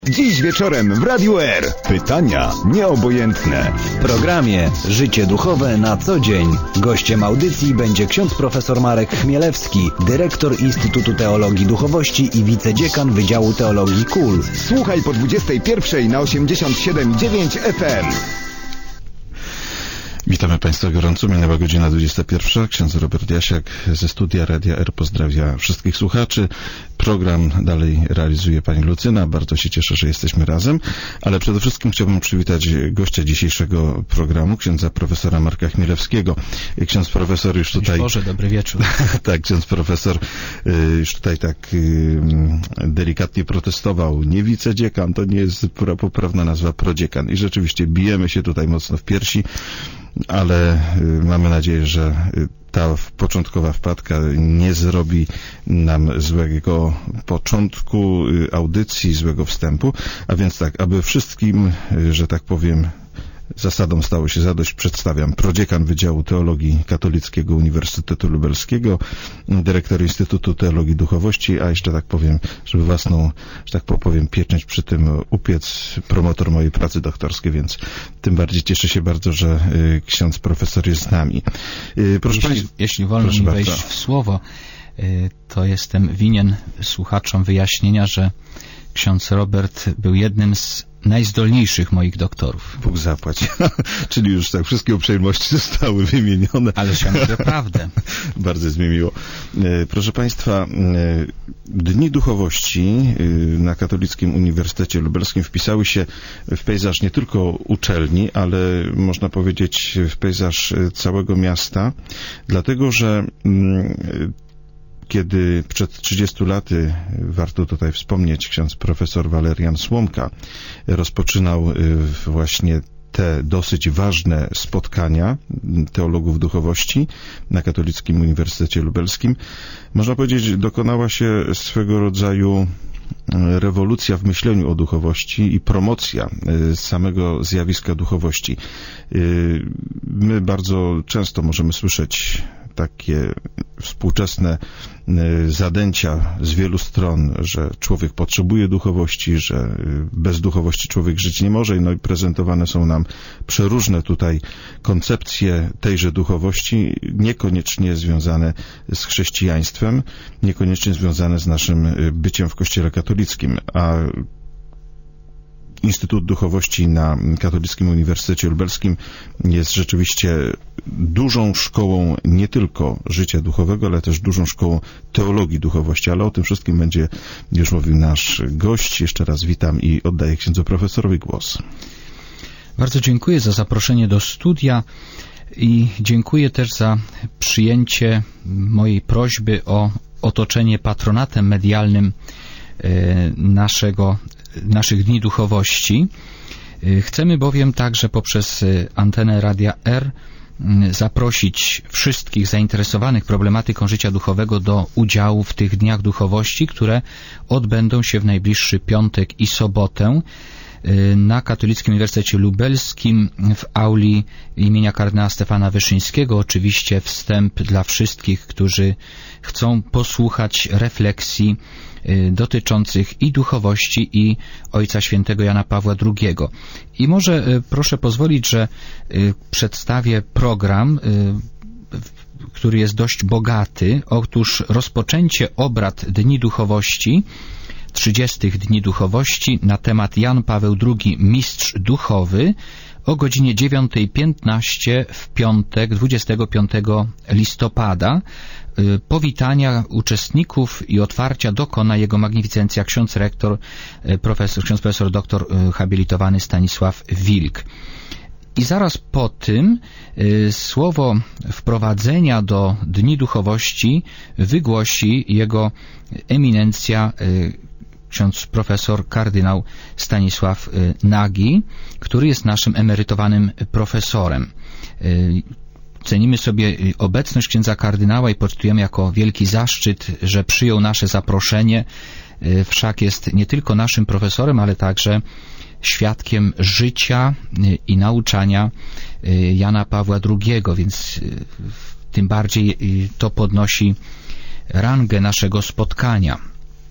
Dziś wieczorem w Radiu R. Pytania nieobojętne. W programie Życie duchowe na co dzień. Gościem audycji będzie ksiądz profesor Marek Chmielewski, dyrektor Instytutu Teologii Duchowości i wicedziekan Wydziału Teologii KUL. Słuchaj po 21 na 87,9 FM. Witamy Państwa gorąco, minęła godzina 21. Ksiądz Robert Jasiak ze studia Radia R pozdrawia wszystkich słuchaczy. Program dalej realizuje pani Lucyna. Bardzo się cieszę, że jesteśmy razem, ale przede wszystkim chciałbym przywitać gościa dzisiejszego programu, księdza profesora Marka Chmielewskiego. Ksiądz profesor już tutaj... Boże, dobry wieczór. Tak, ksiądz profesor już tutaj tak delikatnie protestował. Nie wicedziekan, to nie jest poprawna nazwa, prodziekan. I rzeczywiście bijemy się tutaj mocno w piersi, ale mamy nadzieję, że ta początkowa wpadka nie zrobi nam złego początku audycji, złego wstępu. A więc tak, aby wszystkim, że tak powiem, zasadą stało się zadość, przedstawiam prodziekan Wydziału Teologii Katolickiego Uniwersytetu Lubelskiego, dyrektor Instytutu Teologii Duchowości, a jeszcze tak powiem, żeby własną, że tak powiem, pieczęć przy tym upiec, promotor mojej pracy doktorskiej, więc tym bardziej cieszę się bardzo, że ksiądz profesor jest z nami. Jeśli wolno mi wejść w słowo, to jestem winien słuchaczom wyjaśnienia, że ksiądz Robert był jednym z najzdolniejszych moich doktorów. Bóg zapłać. Czyli już tak wszystkie uprzejmości zostały wymienione. Ale ja mówię prawdę. Bardzo jest mi miło. Proszę Państwa, Dni Duchowości na Katolickim Uniwersytecie Lubelskim wpisały się w pejzaż nie tylko uczelni, ale można powiedzieć w pejzaż całego miasta, dlatego że kiedy przed 30 laty, warto tutaj wspomnieć, ksiądz profesor Walerian Słomka rozpoczynał właśnie te dosyć ważne spotkania teologów duchowości na Katolickim Uniwersytecie Lubelskim, można powiedzieć, dokonała się swego rodzaju rewolucja w myśleniu o duchowości i promocja samego zjawiska duchowości. My bardzo często możemy słyszeć takie współczesne zadęcia z wielu stron, że człowiek potrzebuje duchowości, że bez duchowości człowiek żyć nie może, no i prezentowane są nam przeróżne tutaj koncepcje tejże duchowości, niekoniecznie związane z chrześcijaństwem, niekoniecznie związane z naszym byciem w Kościele katolickim, a Instytut Duchowości na Katolickim Uniwersytecie Lubelskim jest rzeczywiście dużą szkołą nie tylko życia duchowego, ale też dużą szkołą teologii duchowości, ale o tym wszystkim będzie już mówił nasz gość. Jeszcze raz witam i oddaję księdzu profesorowi głos. Bardzo dziękuję za zaproszenie do studia i dziękuję też za przyjęcie mojej prośby o otoczenie patronatem medialnym naszych Dni Duchowości. Chcemy bowiem także poprzez antenę Radia R zaprosić wszystkich zainteresowanych problematyką życia duchowego do udziału w tych Dniach Duchowości, które odbędą się w najbliższy piątek i sobotę na Katolickim Uniwersytecie Lubelskim w auli imienia kardynała Stefana Wyszyńskiego. Oczywiście wstęp dla wszystkich, którzy chcą posłuchać refleksji dotyczących i duchowości, i Ojca Świętego Jana Pawła II. I może proszę pozwolić, że przedstawię program, który jest dość bogaty. Otóż rozpoczęcie obrad Dni Duchowości, 30 Dni Duchowości na temat Jan Paweł II, mistrz duchowy, o godzinie 9:15 w piątek, 25 listopada. Powitania uczestników i otwarcia dokona jego magnificencja ksiądz rektor, ksiądz profesor doktor habilitowany Stanisław Wilk. I zaraz po tym słowo wprowadzenia do Dni Duchowości wygłosi jego eminencja ksiądz profesor kardynał Stanisław Nagi, który jest naszym emerytowanym profesorem. Cenimy sobie obecność księdza kardynała i poczytujemy jako wielki zaszczyt, że przyjął nasze zaproszenie. Wszak jest nie tylko naszym profesorem, ale także świadkiem życia i nauczania Jana Pawła II, więc tym bardziej to podnosi rangę naszego spotkania.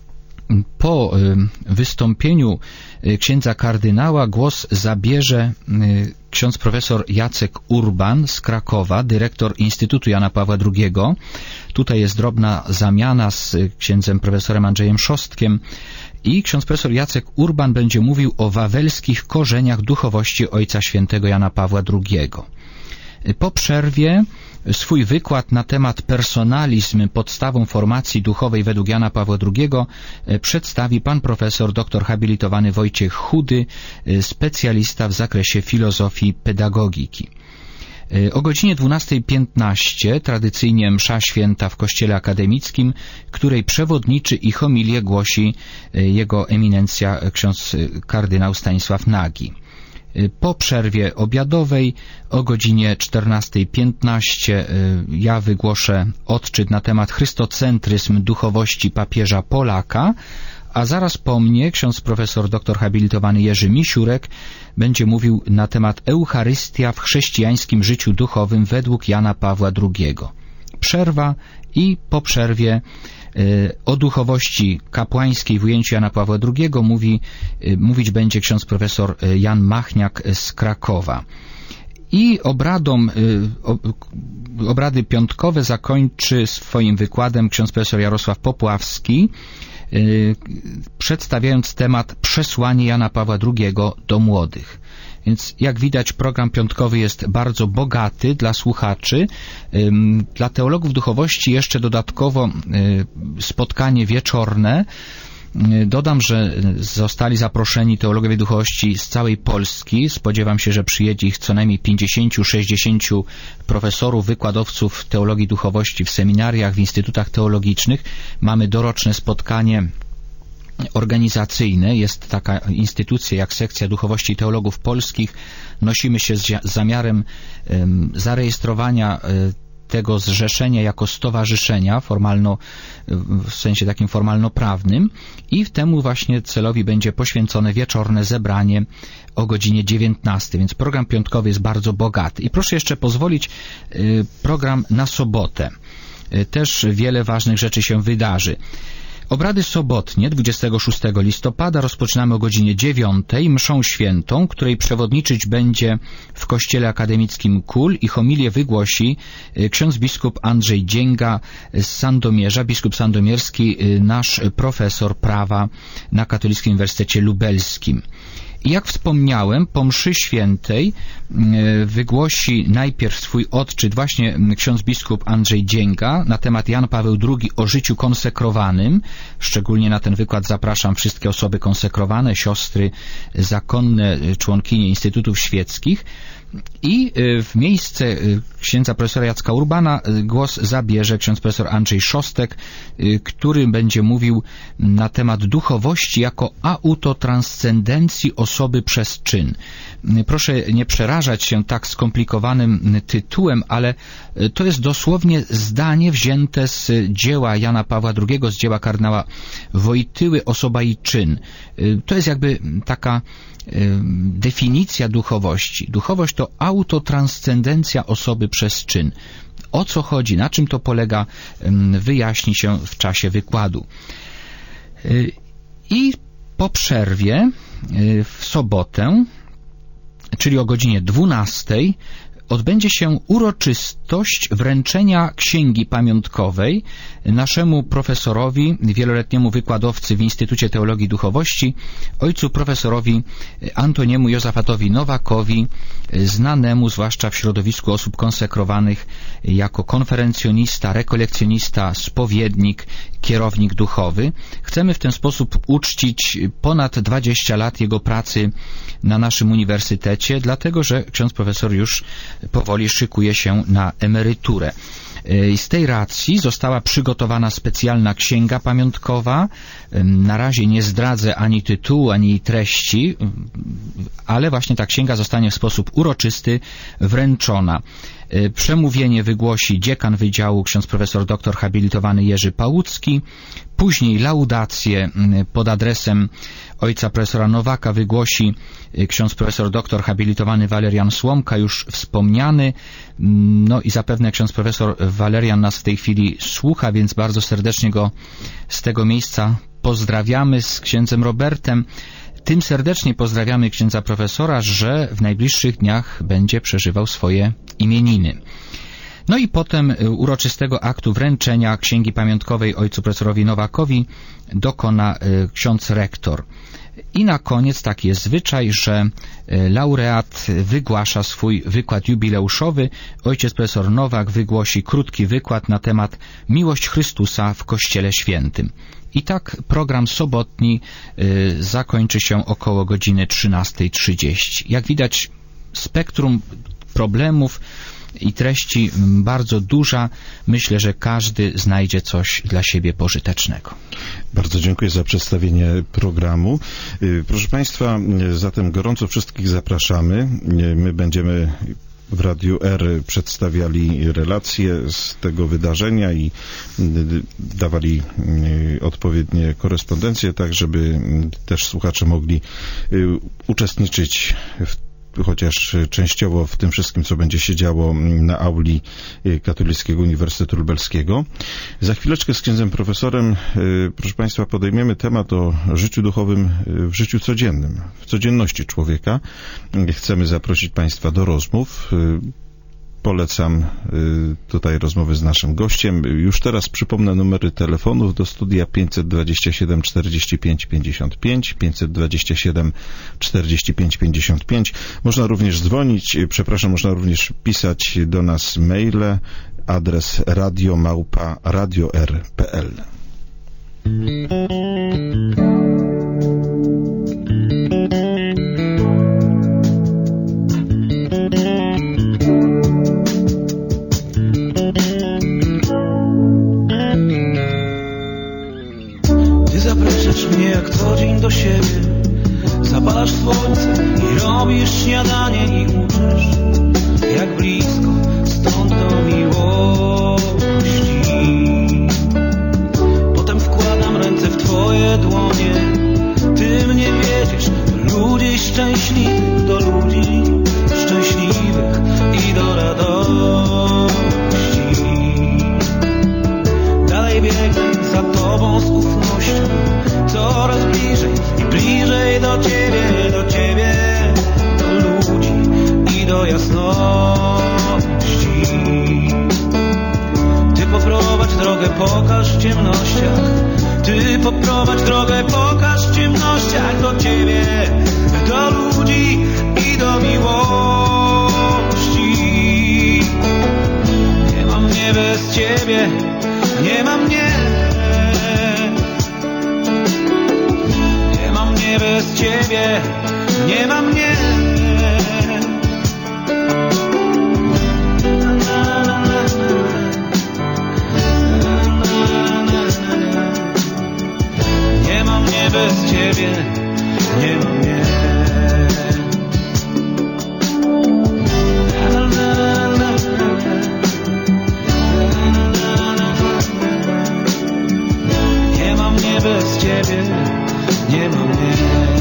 po wystąpieniu księdza kardynała głos zabierze ksiądz profesor Jacek Urban z Krakowa, dyrektor Instytutu Jana Pawła II. Tutaj jest drobna zamiana z księdzem profesorem Andrzejem Szostkiem i ksiądz profesor Jacek Urban będzie mówił o wawelskich korzeniach duchowości Ojca Świętego Jana Pawła II. Po przerwie swój wykład na temat personalizm, podstawą formacji duchowej według Jana Pawła II przedstawi pan profesor dr habilitowany Wojciech Chudy, specjalista w zakresie filozofii pedagogiki. O godzinie 12:15 tradycyjnie msza święta w Kościele Akademickim, której przewodniczy i homilię głosi jego eminencja ksiądz kardynał Stanisław Nagi. Po przerwie obiadowej o godzinie 14:15 ja wygłoszę odczyt na temat chrystocentryzm duchowości papieża Polaka, a zaraz po mnie ksiądz profesor dr habilitowany Jerzy Misiurek będzie mówił na temat Eucharystia w chrześcijańskim życiu duchowym według Jana Pawła II. Przerwa i po przerwie o duchowości kapłańskiej w ujęciu Jana Pawła II mówić będzie ksiądz profesor Jan Machniak z Krakowa. I obrady piątkowe zakończy swoim wykładem ksiądz profesor Jarosław Popławski, przedstawiając temat przesłanie Jana Pawła II do młodych. Więc jak widać, program piątkowy jest bardzo bogaty dla słuchaczy. Dla teologów duchowości jeszcze dodatkowo spotkanie wieczorne. Dodam, że zostali zaproszeni teologowie duchowości z całej Polski. Spodziewam się, że przyjedzie ich co najmniej 50-60 profesorów, wykładowców teologii duchowości w seminariach, w instytutach teologicznych. Mamy doroczne spotkanie organizacyjne. Jest taka instytucja jak Sekcja Duchowości Teologów Polskich. Nosimy się z zamiarem zarejestrowania tego zrzeszenia jako stowarzyszenia w sensie takim formalno-prawnym i temu właśnie celowi będzie poświęcone wieczorne zebranie o godzinie 19, więc program piątkowy jest bardzo bogaty. I proszę jeszcze pozwolić, program na sobotę. Też wiele ważnych rzeczy się wydarzy. Obrady sobotnie 26 listopada rozpoczynamy o godzinie 9 mszą świętą, której przewodniczyć będzie w Kościele Akademickim KUL i homilię wygłosi ksiądz biskup Andrzej Dzięga z Sandomierza, biskup sandomierski, nasz profesor prawa na Katolickim Uniwersytecie Lubelskim. I jak wspomniałem, po mszy świętej wygłosi najpierw swój odczyt właśnie ksiądz biskup Andrzej Dzięga na temat Jan Paweł II o życiu konsekrowanym. Szczególnie na ten wykład zapraszam wszystkie osoby konsekrowane, siostry zakonne, członkinie instytutów świeckich. I w miejsce księdza profesora Jacka Urbana głos zabierze ksiądz profesor Andrzej Szostek, który będzie mówił na temat duchowości jako autotranscendencji osoby przez czyn. Proszę nie przerażać się tak skomplikowanym tytułem, ale to jest dosłownie zdanie wzięte z dzieła Jana Pawła II, z dzieła kardynała Wojtyły, Osoba i czyn. To jest jakby taka definicja duchowości. Duchowość to autotranscendencja osoby przez czyn. O co chodzi, na czym to polega, wyjaśni się w czasie wykładu. I po przerwie w sobotę, czyli o godzinie 12, odbędzie się uroczystość wręczenia księgi pamiątkowej naszemu profesorowi, wieloletniemu wykładowcy w Instytucie Teologii Duchowości, ojcu profesorowi Antoniemu Józefatowi Nowakowi, znanemu zwłaszcza w środowisku osób konsekrowanych jako konferencjonista, rekolekcjonista, spowiednik, kierownik duchowy. Chcemy w ten sposób uczcić ponad 20 lat jego pracy na naszym uniwersytecie, dlatego że ksiądz profesor już powoli szykuje się na emeryturę. Z tej racji została przygotowana specjalna księga pamiątkowa. Na razie nie zdradzę ani tytułu, ani treści, ale właśnie ta księga zostanie w sposób uroczysty wręczona. Przemówienie wygłosi dziekan wydziału ksiądz profesor dr habilitowany Jerzy Pałucki. Później laudację pod adresem ojca profesora Nowaka wygłosi ksiądz profesor dr habilitowany Walerian Słomka, już wspomniany. No i zapewne ksiądz profesor Walerian nas w tej chwili słucha, więc bardzo serdecznie go z tego miejsca pozdrawiamy z księdzem Robertem. Tym serdecznie pozdrawiamy księdza profesora, że w najbliższych dniach będzie przeżywał swoje imieniny. No i potem uroczystego aktu wręczenia księgi pamiątkowej ojcu profesorowi Nowakowi dokona ksiądz rektor. I na koniec taki jest zwyczaj, że laureat wygłasza swój wykład jubileuszowy. Ojciec profesor Nowak wygłosi krótki wykład na temat Miłość Chrystusa w Kościele Świętym. I tak program sobotni zakończy się około godziny 13:30. Jak widać, spektrum problemów i treści bardzo duża. Myślę, że każdy znajdzie coś dla siebie pożytecznego. Bardzo dziękuję za przedstawienie programu. Proszę Państwa, zatem gorąco wszystkich zapraszamy. My będziemy w Radiu R przedstawiali relacje z tego wydarzenia i dawali odpowiednie korespondencje, tak żeby też słuchacze mogli uczestniczyć chociaż częściowo w tym wszystkim, co będzie się działo na auli Katolickiego Uniwersytetu Lubelskiego. Za chwileczkę z księdzem profesorem, proszę Państwa, podejmiemy temat o życiu duchowym w życiu codziennym, w codzienności człowieka. Chcemy zaprosić Państwa do rozmów. Polecam tutaj rozmowy z naszym gościem. Już teraz przypomnę numery telefonów do studia 527 45 55, 527 45 55. Można również dzwonić, można również pisać do nas maile, adres radio@radior.pl. Mnie jak co dzień do siebie, zapalasz słońce i robisz śniadanie i uczysz, jak blisko stąd do miłości. Potem wkładam ręce w Twoje dłonie, Ty mnie wiedziesz, do ludzi szczęśliwych, do ludzi szczęśliwych i do radości. Dalej biegnę za Tobą z ufnością, coraz bliżej i bliżej do Ciebie, do ludzi i do jasności. Ty poprowadź drogę, pokaż w ciemnościach, Ty poprowadź drogę, pokaż w ciemnościach do Ciebie, do ludzi i do miłości. Nie ma mnie bez Ciebie, nie ma mnie. Bez Ciebie nie ma mnie. Nie ma mnie bez Ciebie, nie ma mnie. Nie ma mnie bez Ciebie, nie ma mnie.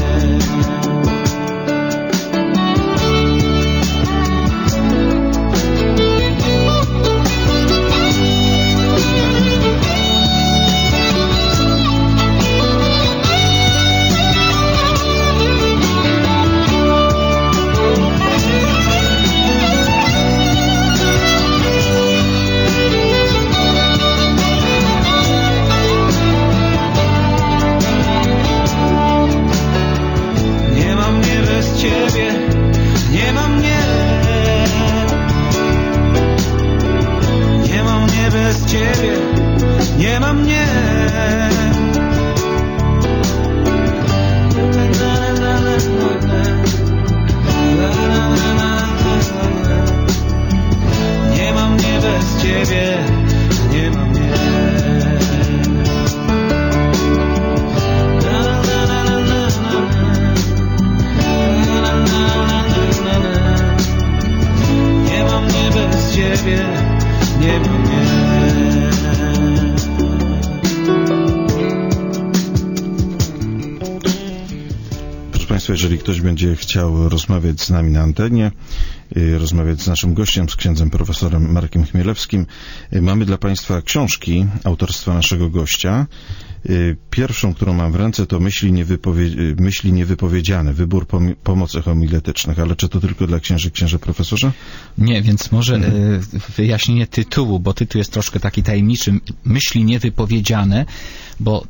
Jeżeli ktoś będzie chciał rozmawiać z nami na antenie, rozmawiać z naszym gościem, z księdzem profesorem Markiem Chmielewskim, mamy dla Państwa książki autorstwa naszego gościa. Pierwszą, którą mam w ręce, to myśli niewypowiedziane, wybór pomocy homiletycznych, ale czy to tylko dla księży profesorze? Nie, więc może wyjaśnienie tytułu, bo tytuł jest troszkę taki tajemniczy, myśli niewypowiedziane, bo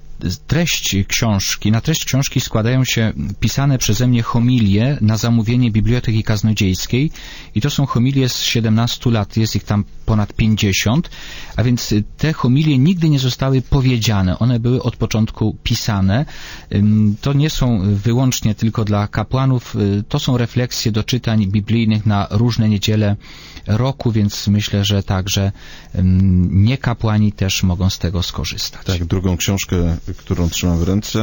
na treść książki składają się pisane przeze mnie homilie na zamówienie Biblioteki Kaznodziejskiej i to są homilie z 17 lat, jest ich tam ponad 50, a więc te homilie nigdy nie zostały powiedziane, one były od początku pisane. To nie są wyłącznie tylko dla kapłanów, to są refleksje do czytań biblijnych na różne niedziele roku, więc myślę, że także niekapłani też mogą z tego skorzystać. Tak, drugą książkę, którą trzymam w ręce,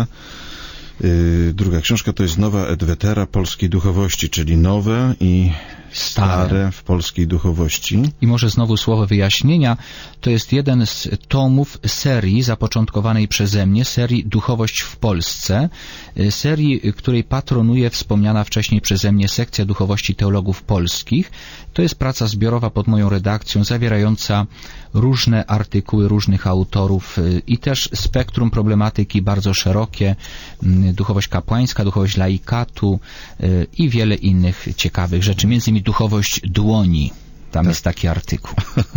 druga książka to jest Nowa et Vetera polskiej duchowości, czyli nowe i stare w polskiej duchowości. I może znowu słowo wyjaśnienia. To jest jeden z tomów serii zapoczątkowanej przeze mnie, serii Duchowość w Polsce, serii, której patronuje wspomniana wcześniej przeze mnie sekcja duchowości teologów polskich. To jest praca zbiorowa pod moją redakcją, zawierająca różne artykuły różnych autorów i też spektrum problematyki bardzo szerokie, duchowość kapłańska, duchowość laikatu i wiele innych ciekawych rzeczy, między innymi duchowość dłoni. Tam jest taki artykuł.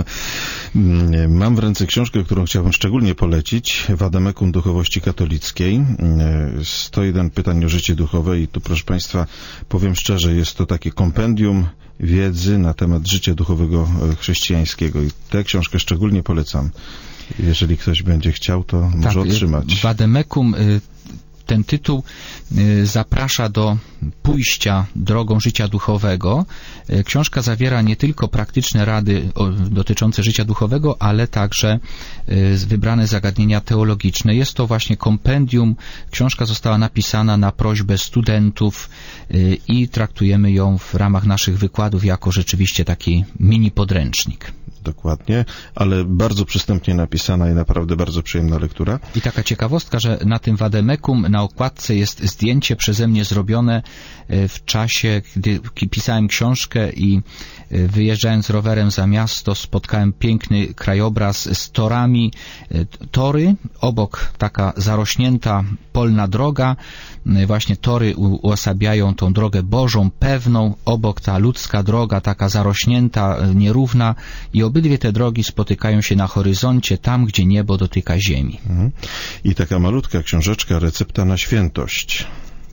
Mam w ręce książkę, którą chciałbym szczególnie polecić, Vademekum duchowości katolickiej. 101 pytań o życie duchowe i tu, proszę Państwa, powiem szczerze, jest to takie kompendium wiedzy na temat życia duchowego chrześcijańskiego i tę książkę szczególnie polecam. Jeżeli ktoś będzie chciał, to może otrzymać. Vademekum, ten tytuł zaprasza do pójścia drogą życia duchowego. Książka zawiera nie tylko praktyczne rady dotyczące życia duchowego, ale także wybrane zagadnienia teologiczne. Jest to właśnie kompendium. Książka została napisana na prośbę studentów i traktujemy ją w ramach naszych wykładów jako rzeczywiście taki mini podręcznik. Dokładnie, ale bardzo przystępnie napisana i naprawdę bardzo przyjemna lektura. I taka ciekawostka, że na tym Vademekum na okładce jest zdjęcie przeze mnie zrobione w czasie, gdy pisałem książkę i wyjeżdżając rowerem za miasto spotkałem piękny krajobraz z torami, tory, obok taka zarośnięta polna droga, właśnie tory uosabiają tą drogę Bożą, pewną, obok ta ludzka droga, taka zarośnięta, nierówna i obydwie te drogi spotykają się na horyzoncie, tam gdzie niebo dotyka ziemi. I taka malutka książeczka, Recepta na świętość,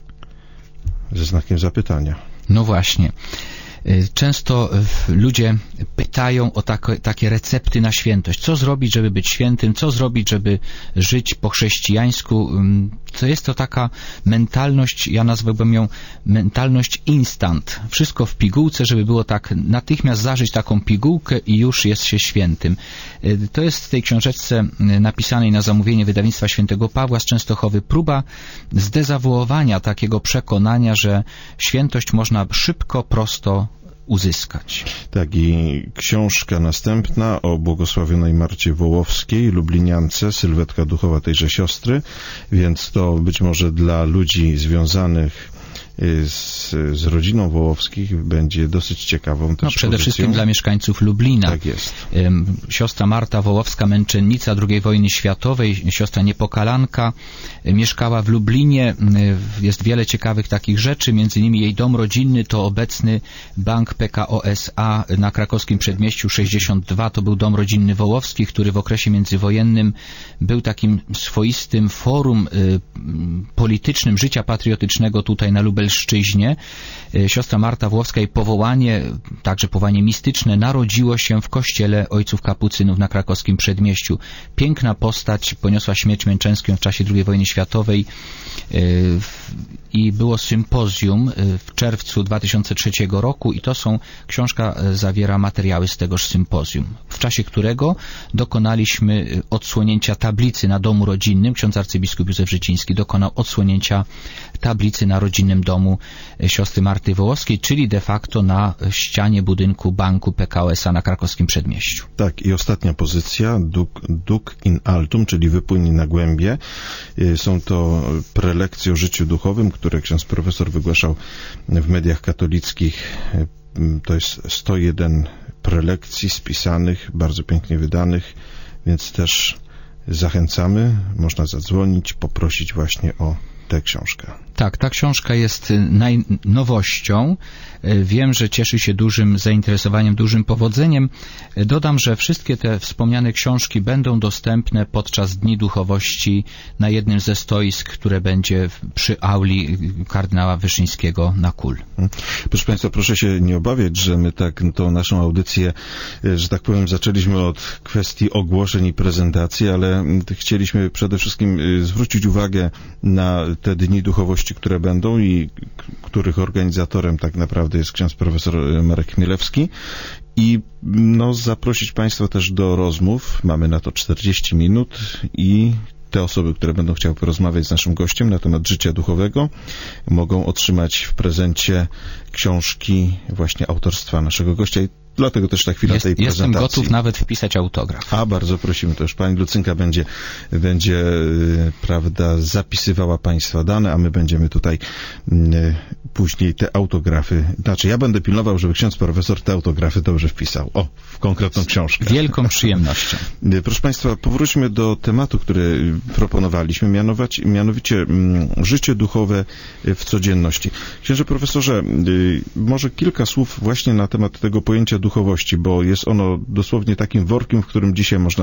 ze znakiem zapytania. No właśnie. Często ludzie pytają o takie recepty na świętość. Co zrobić, żeby być świętym? Co zrobić, żeby żyć po chrześcijańsku? To jest to taka mentalność, ja nazwałbym ją mentalność instant. Wszystko w pigułce, żeby było tak natychmiast zażyć taką pigułkę i już jest się świętym. To jest w tej książeczce napisanej na zamówienie wydawnictwa Świętego Pawła z Częstochowy próba zdezawuowania takiego przekonania, że świętość można szybko, prosto uzyskać. Tak, i książka następna o błogosławionej Marcie Wołowskiej, lubliniance, sylwetka duchowa tejże siostry, więc to być może dla ludzi związanych z rodziną Wołowskich będzie dosyć ciekawą też przede pozycją. wszystkim dla mieszkańców Lublina. Tak jest. Siostra Marta Wołowska, męczennica II wojny światowej, siostra niepokalanka, mieszkała w Lublinie. Jest wiele ciekawych takich rzeczy, między innymi jej dom rodzinny to obecny bank PKO SA na krakowskim Przedmieściu 62. To był dom rodzinny Wołowskich, który w okresie międzywojennym był takim swoistym forum politycznym życia patriotycznego tutaj na Lubelszczyźnie. Siostra Marta Wołowska, jej powołanie, także powołanie mistyczne, narodziło się w kościele ojców kapucynów na krakowskim Przedmieściu. Piękna postać, poniosła śmierć męczeńską w czasie II wojny światowej i było sympozjum w czerwcu 2003 roku i książka zawiera materiały z tegoż sympozjum, w czasie którego dokonaliśmy odsłonięcia tablicy na domu rodzinnym. Ksiądz arcybiskup Józef Życiński dokonał odsłonięcia tablicy na rodzinnym domu siostry Marty Wołowskiej, czyli de facto na ścianie budynku banku PKO SA na krakowskim Przedmieściu. Tak, i ostatnia pozycja, Duc in altum, czyli wypłynie na głębie. Są to prelekcje o życiu duchowym, które ksiądz profesor wygłaszał w mediach katolickich. To jest 101 prelekcji spisanych, bardzo pięknie wydanych, więc też zachęcamy, można zadzwonić, poprosić właśnie o tę książkę. Tak, ta książka jest najnowością. Wiem, że cieszy się dużym zainteresowaniem, dużym powodzeniem. Dodam, że wszystkie te wspomniane książki będą dostępne podczas Dni Duchowości na jednym ze stoisk, które będzie przy auli kardynała Wyszyńskiego na Kul. Proszę Państwa, proszę się nie obawiać, że my tak tą naszą audycję, że tak powiem, zaczęliśmy od kwestii ogłoszeń i prezentacji, ale chcieliśmy przede wszystkim zwrócić uwagę na te Dni Duchowości, które będą i których organizatorem tak naprawdę jest ksiądz profesor Marek Chmielewski i zaprosić Państwa też do rozmów. Mamy na to 40 minut i te osoby, które będą chciały porozmawiać z naszym gościem na temat życia duchowego, mogą otrzymać w prezencie książki właśnie autorstwa naszego gościa. I dlatego też ta chwila tej prezentacji. Jestem gotów nawet wpisać autograf. A bardzo prosimy, to już pani Lucynka będzie prawda, zapisywała Państwa dane, a my będziemy tutaj później te autografy, znaczy ja będę pilnował, żeby ksiądz profesor te autografy dobrze wpisał. W konkretną książkę. Z wielką przyjemnością. Proszę Państwa, powróćmy do tematu, który proponowaliśmy, mianowicie życie duchowe w codzienności. Księże profesorze, może kilka słów właśnie na temat tego pojęcia duchowości, bo jest ono dosłownie takim workiem, w którym dzisiaj można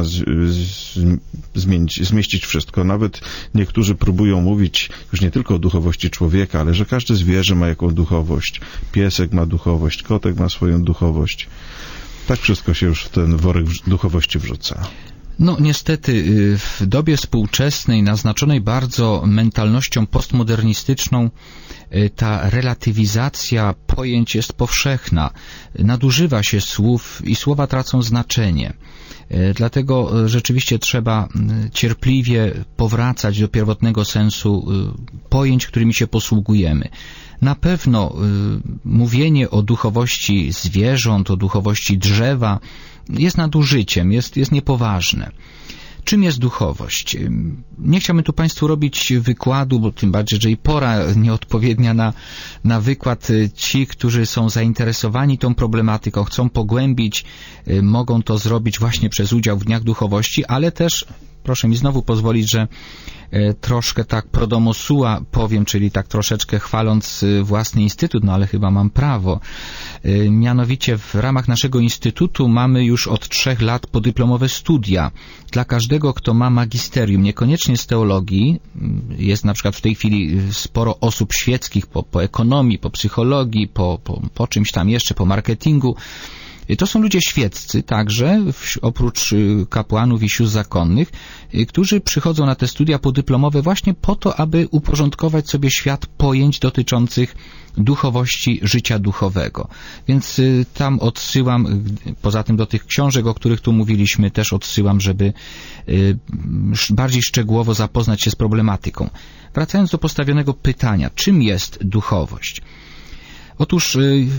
zmieścić wszystko. Nawet niektórzy próbują mówić już nie tylko o duchowości człowieka, ale że każde zwierzę ma jaką duchowość. Piesek ma duchowość, kotek ma swoją duchowość. Tak wszystko się już w ten worek duchowości wrzuca. Niestety w dobie współczesnej, naznaczonej bardzo mentalnością postmodernistyczną, ta relatywizacja pojęć jest powszechna. Nadużywa się słów i słowa tracą znaczenie. Dlatego rzeczywiście trzeba cierpliwie powracać do pierwotnego sensu pojęć, którymi się posługujemy. Na pewno mówienie o duchowości zwierząt, o duchowości drzewa jest nadużyciem, jest niepoważne. Czym jest duchowość? Nie chciałbym tu Państwu robić wykładu, bo tym bardziej, że i pora nieodpowiednia na wykład. Ci, którzy są zainteresowani tą problematyką, chcą pogłębić, mogą to zrobić właśnie przez udział w Dniach Duchowości, ale też, proszę mi znowu pozwolić, że troszkę tak pro domo sua powiem, czyli tak troszeczkę chwaląc własny instytut, ale chyba mam prawo. Mianowicie w ramach naszego instytutu mamy już od 3 lat podyplomowe studia dla każdego, kto ma magisterium, niekoniecznie z teologii. Jest na przykład w tej chwili sporo osób świeckich po ekonomii, po psychologii, po czymś tam jeszcze, po marketingu. To są ludzie świeccy także, oprócz kapłanów i sióstr zakonnych, którzy przychodzą na te studia podyplomowe właśnie po to, aby uporządkować sobie świat pojęć dotyczących duchowości życia duchowego. Więc tam odsyłam, poza tym do tych książek, o których tu mówiliśmy, też odsyłam, żeby bardziej szczegółowo zapoznać się z problematyką. Wracając do postawionego pytania, czym jest duchowość? Otóż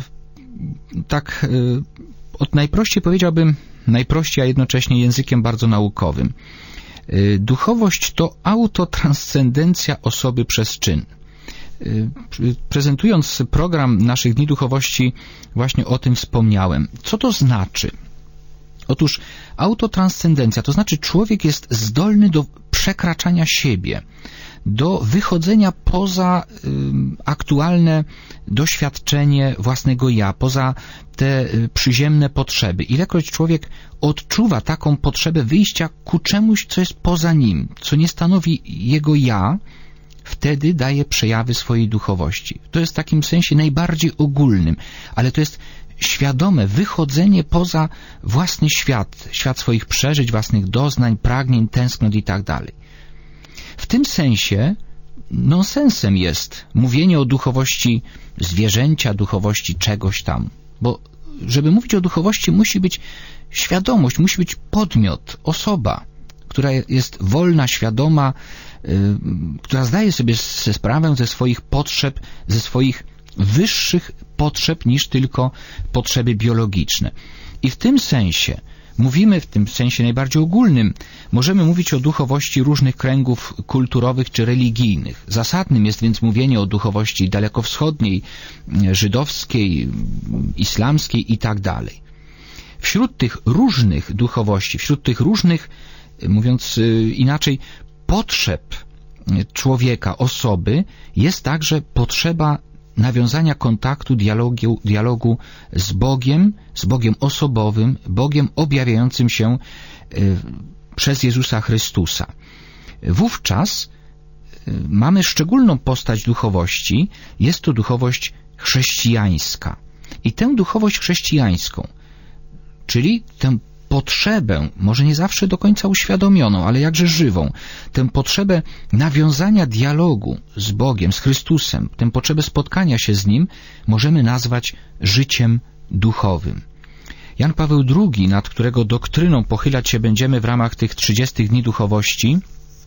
tak od najprościej powiedziałbym, najprościej, a jednocześnie językiem bardzo naukowym. Duchowość to autotranscendencja osoby przez czyn. Prezentując program naszych Dni Duchowości właśnie o tym wspomniałem. Co to znaczy? Otóż autotranscendencja, to znaczy człowiek jest zdolny do przekraczania siebie, do wychodzenia poza aktualne doświadczenie własnego ja, poza te przyziemne potrzeby. Ilekroć człowiek odczuwa taką potrzebę wyjścia ku czemuś, co jest poza nim, co nie stanowi jego ja, wtedy daje przejawy swojej duchowości. To jest w takim sensie najbardziej ogólnym, ale to jest świadome wychodzenie poza własny świat, świat swoich przeżyć, własnych doznań, pragnień, tęsknot i tak dalej. W tym sensie nonsensem jest mówienie o duchowości zwierzęcia, duchowości czegoś tam, bo żeby mówić o duchowości musi być świadomość, musi być podmiot, osoba, która jest wolna, świadoma, która zdaje sobie sprawę ze swoich potrzeb, ze swoich wyższych potrzeb niż tylko potrzeby biologiczne. I w tym sensie mówimy, w tym sensie najbardziej ogólnym, możemy mówić o duchowości różnych kręgów kulturowych czy religijnych. Zasadnym jest więc mówienie o duchowości dalekowschodniej, żydowskiej, islamskiej i tak dalej. Wśród tych różnych duchowości, wśród tych różnych Mówiąc inaczej, potrzeb człowieka, osoby jest także potrzeba nawiązania kontaktu, dialogu z Bogiem osobowym, Bogiem objawiającym się przez Jezusa Chrystusa. Wówczas mamy szczególną postać duchowości, jest to duchowość chrześcijańska. I tę duchowość chrześcijańską, czyli tę potrzebę, może nie zawsze do końca uświadomioną, ale jakże żywą, tę potrzebę nawiązania dialogu z Bogiem, z Chrystusem, tę potrzebę spotkania się z Nim możemy nazwać życiem duchowym. Jan Paweł II, nad którego doktryną pochylać się będziemy w ramach tych 30 dni duchowości,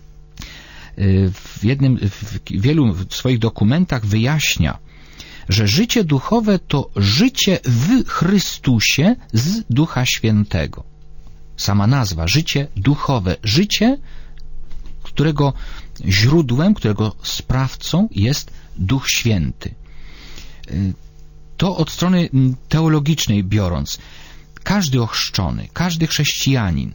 w wielu swoich dokumentach wyjaśnia, że życie duchowe to życie w Chrystusie z Ducha Świętego. Sama nazwa, życie duchowe, życie, którego źródłem, którego sprawcą jest Duch Święty. To od strony teologicznej biorąc, każdy ochrzczony, każdy chrześcijanin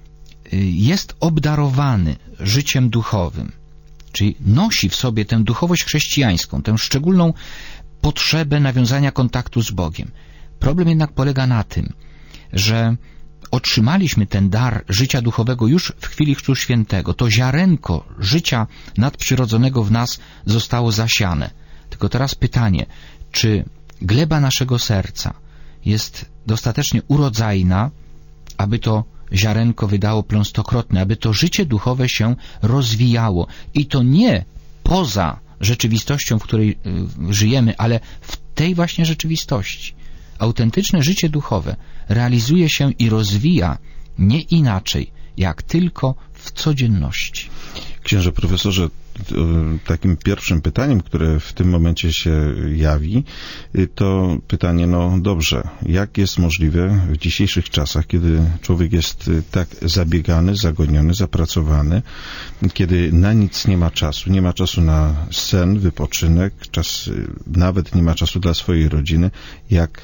jest obdarowany życiem duchowym, czyli nosi w sobie tę duchowość chrześcijańską, tę szczególną potrzebę nawiązania kontaktu z Bogiem. Problem jednak polega na tym, że otrzymaliśmy ten dar życia duchowego już w chwili Chrztu Świętego. To ziarenko życia nadprzyrodzonego w nas zostało zasiane. Tylko teraz pytanie, czy gleba naszego serca jest dostatecznie urodzajna, aby to ziarenko wydało plon stokrotny, aby to życie duchowe się rozwijało. I to nie poza rzeczywistością, w której żyjemy, ale w tej właśnie rzeczywistości. Autentyczne życie duchowe realizuje się i rozwija nie inaczej, jak tylko w codzienności. Księże profesorze, takim pierwszym pytaniem, które w tym momencie się jawi, to pytanie, no dobrze, jak jest możliwe w dzisiejszych czasach, kiedy człowiek jest tak zabiegany, zagoniony, zapracowany, kiedy na nic nie ma czasu na sen, wypoczynek, nawet nie ma czasu dla swojej rodziny, jak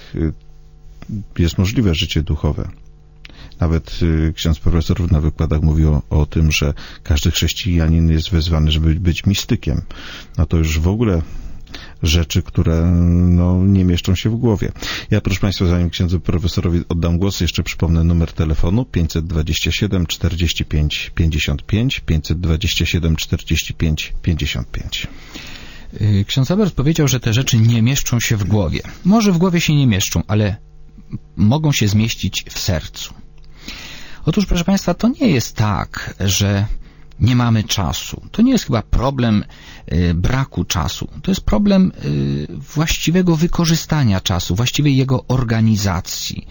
jest możliwe życie duchowe. Nawet ksiądz profesor na wykładach mówił o tym, że każdy chrześcijanin jest wezwany, żeby być mistykiem. No to już w ogóle rzeczy, które nie mieszczą się w głowie. Ja, proszę Państwa, zanim księdzu profesorowi oddam głos, jeszcze przypomnę numer telefonu 527 45 55 527 45 55. Ksiądz Albert powiedział, że te rzeczy nie mieszczą się w głowie. Może w głowie się nie mieszczą, ale mogą się zmieścić w sercu. Otóż, proszę Państwa, to nie jest tak, że nie mamy czasu. To nie jest chyba problem braku czasu. To jest problem właściwego wykorzystania czasu, właściwej jego organizacji.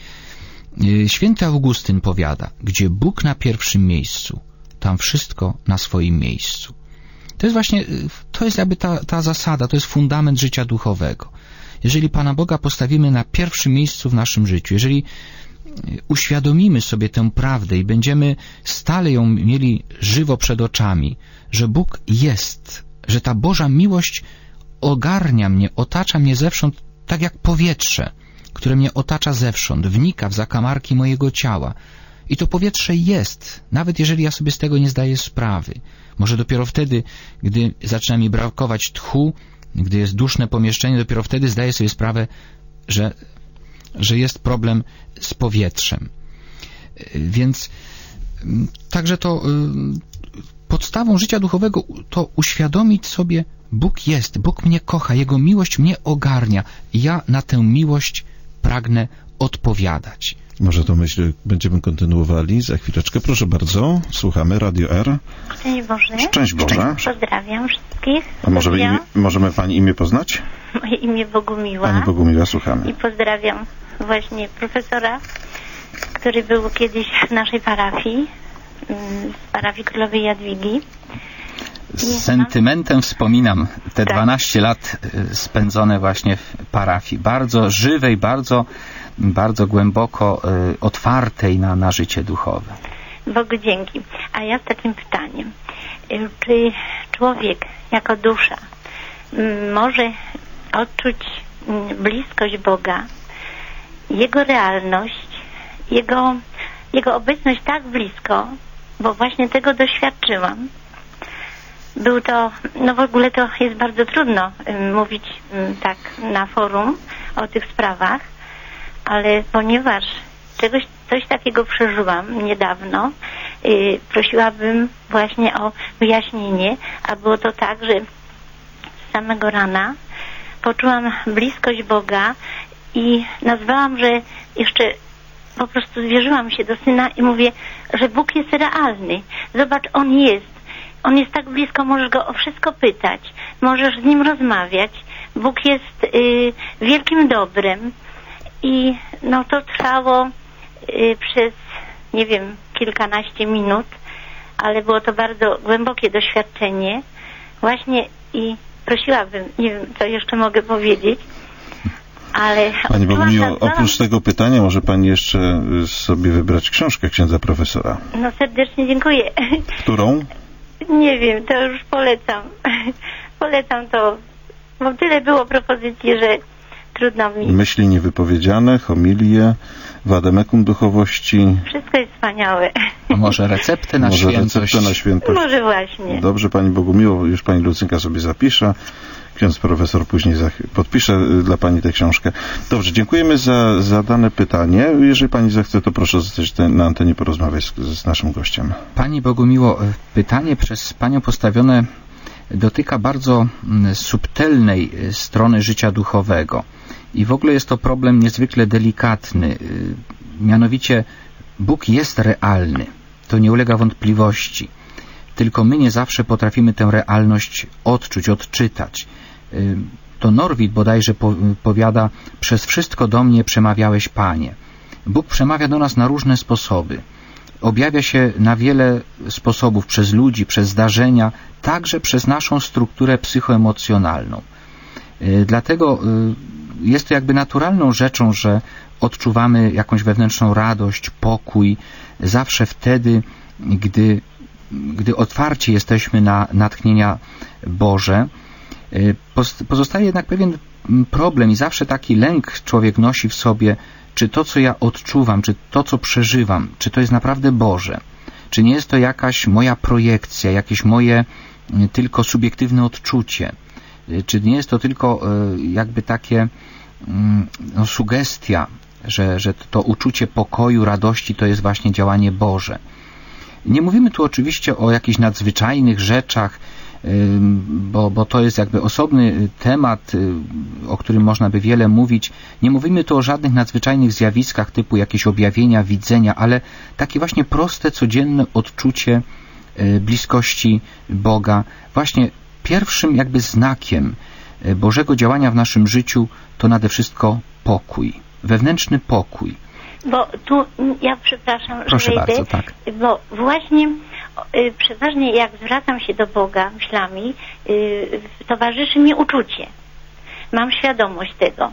Święty Augustyn powiada, gdzie Bóg na pierwszym miejscu, tam wszystko na swoim miejscu. To jest właśnie, to jest jakby ta zasada, to jest fundament życia duchowego. Jeżeli Pana Boga postawimy na pierwszym miejscu w naszym życiu, jeżeli uświadomimy sobie tę prawdę i będziemy stale ją mieli żywo przed oczami, że Bóg jest, że ta Boża miłość ogarnia mnie, otacza mnie zewsząd tak jak powietrze, które mnie otacza zewsząd, wnika w zakamarki mojego ciała. I to powietrze jest, nawet jeżeli ja sobie z tego nie zdaję sprawy. Może dopiero wtedy, gdy zaczyna mi brakować tchu, gdy jest duszne pomieszczenie, dopiero wtedy zdaję sobie sprawę, że jest problem z powietrzem. Więc także to podstawą życia duchowego to uświadomić sobie, Bóg jest, Bóg mnie kocha, Jego miłość mnie ogarnia. Ja na tę miłość pragnę odpowiadać. Może to myśl będziemy kontynuowali za chwileczkę. Proszę bardzo, słuchamy Radio R. Szczęść Boże. Szczęść Boże. Pozdrawiam wszystkich. A możemy Pani imię poznać? Moje imię Bogumiła. Pani Bogumiła, słuchamy. I pozdrawiam właśnie profesora, który był kiedyś w naszej parafii, z parafii Królowej Jadwigi. Z sentymentem wspominam te 12 lat spędzone właśnie w parafii. Bardzo żywej, bardzo głęboko otwartej na życie duchowe. Bogu dzięki. A ja z takim pytaniem. Czy człowiek jako dusza może odczuć bliskość Boga, Jego realność, Jego obecność tak blisko, bo właśnie tego doświadczyłam. Był to, no w ogóle to jest bardzo trudno mówić tak na forum o tych sprawach, ale ponieważ coś takiego przeżyłam niedawno, prosiłabym właśnie o wyjaśnienie, a było to tak, że z samego rana poczułam bliskość Boga i nazwałam, że jeszcze po prostu zwierzyłam się do Syna i mówię, że Bóg jest realny. Zobacz, On jest tak blisko, możesz Go o wszystko pytać, możesz z Nim rozmawiać. Bóg jest wielkim dobrem i no to trwało przez, nie wiem, kilkanaście minut, ale było to bardzo głębokie doświadczenie właśnie i prosiłabym, nie wiem, co jeszcze mogę powiedzieć, ale... Pani Bogumiło, oprócz tego pytania może Pani jeszcze sobie wybrać książkę księdza profesora. No serdecznie dziękuję. Którą? Nie wiem, to już polecam. Polecam to, bo tyle było propozycji, że trudno mi. Myśli niewypowiedziane, homilie, vademecum duchowości. Wszystko jest wspaniałe. A może receptę na świętość? Receptę na świętość. Może właśnie. Dobrze, Pani Bogumiło, już Pani Lucynka sobie zapisze. Ksiądz profesor później podpisze dla Pani tę książkę. Dobrze, dziękujemy za zadane pytanie. Jeżeli Pani zechce, to proszę zostać na antenie porozmawiać z naszym gościem. Pani Bogumiło, pytanie przez Panią postawione dotyka bardzo subtelnej strony życia duchowego. I w ogóle jest to problem niezwykle delikatny. Mianowicie Bóg jest realny. To nie ulega wątpliwości. Tylko my nie zawsze potrafimy tę realność odczuć, odczytać. To Norwid bodajże powiada: przez wszystko do mnie przemawiałeś, Panie. Bóg przemawia do nas na różne sposoby. Objawia się na wiele sposobów, przez ludzi, przez zdarzenia, także przez naszą strukturę psychoemocjonalną. Dlatego jest to jakby naturalną rzeczą, że odczuwamy jakąś wewnętrzną radość, pokój, zawsze wtedy, gdy otwarci jesteśmy na natchnienia Boże. Pozostaje jednak pewien problem i zawsze taki lęk człowiek nosi w sobie, czy to, co ja odczuwam, czy to, co przeżywam, czy to jest naprawdę Boże, czy nie jest to jakaś moja projekcja, jakieś moje tylko subiektywne odczucie, czy nie jest to tylko jakby takie sugestia, że to uczucie pokoju, radości to jest właśnie działanie Boże. Nie mówimy tu oczywiście o jakichś nadzwyczajnych rzeczach, bo to jest jakby osobny temat, o którym można by wiele mówić. Nie mówimy tu o żadnych nadzwyczajnych zjawiskach typu jakieś objawienia, widzenia, ale takie właśnie proste, codzienne odczucie bliskości Boga. Właśnie pierwszym jakby znakiem Bożego działania w naszym życiu to nade wszystko pokój, wewnętrzny pokój. Bo tu, ja przepraszam, proszę że wejdę, bardzo, tak. Bo właśnie przeważnie jak zwracam się do Boga myślami, towarzyszy mi uczucie. Mam świadomość tego.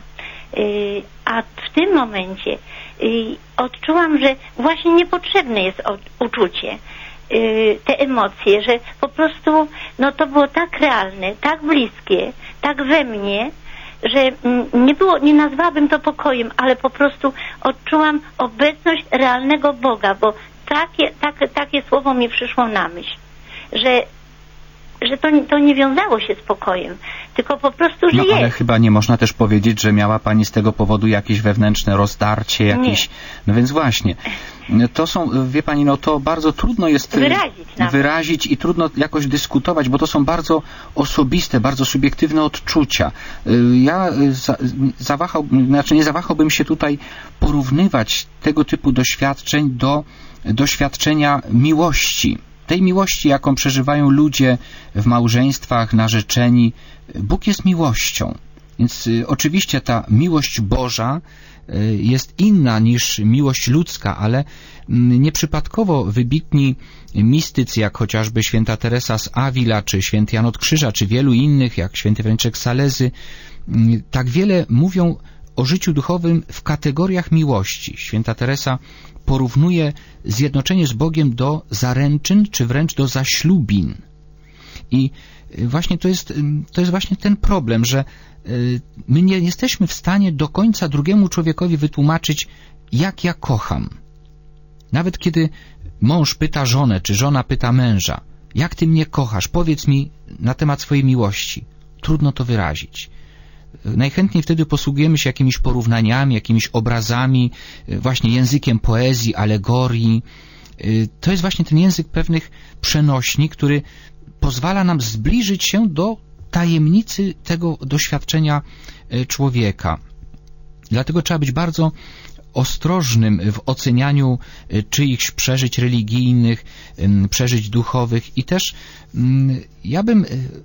A w tym momencie odczułam, że właśnie niepotrzebne jest uczucie, te emocje, że po prostu no to było tak realne, tak bliskie, tak we mnie, że nie nazwałabym to pokojem, ale po prostu odczułam obecność realnego Boga, bo takie słowo mi przyszło na myśl, że to nie wiązało się z pokojem, tylko po prostu, że jest. Ale jest. chyba nie można też powiedzieć, że miała Pani z tego powodu jakieś wewnętrzne rozdarcie, jakieś... Nie. No więc właśnie, to są, wie Pani, no to bardzo trudno jest wyrazić i trudno jakoś dyskutować, bo to są bardzo osobiste, bardzo subiektywne odczucia. Ja nie zawahałbym się tutaj porównywać tego typu doświadczeń do doświadczenia miłości. Tej miłości, jaką przeżywają ludzie w małżeństwach, narzeczeni. Bóg jest miłością. Więc oczywiście ta miłość Boża jest inna niż miłość ludzka, ale nieprzypadkowo wybitni mistycy, jak chociażby święta Teresa z Avila, czy święty Jan od Krzyża, czy wielu innych, jak święty Franciszek Salezy, tak wiele mówią o życiu duchowym w kategoriach miłości. Święta Teresa porównuje zjednoczenie z Bogiem do zaręczyn, czy wręcz do zaślubin. I właśnie to jest właśnie ten problem, że my nie jesteśmy w stanie do końca drugiemu człowiekowi wytłumaczyć, jak ja kocham. Nawet kiedy mąż pyta żonę, czy żona pyta męża, jak ty mnie kochasz, powiedz mi na temat swojej miłości. Trudno to wyrazić. Najchętniej wtedy posługujemy się jakimiś porównaniami, jakimiś obrazami, właśnie językiem poezji, alegorii. To jest właśnie ten język pewnych przenośni, który pozwala nam zbliżyć się do tajemnicy tego doświadczenia człowieka. Dlatego trzeba być bardzo ostrożnym w ocenianiu czyichś przeżyć religijnych, przeżyć duchowych i też ja bym,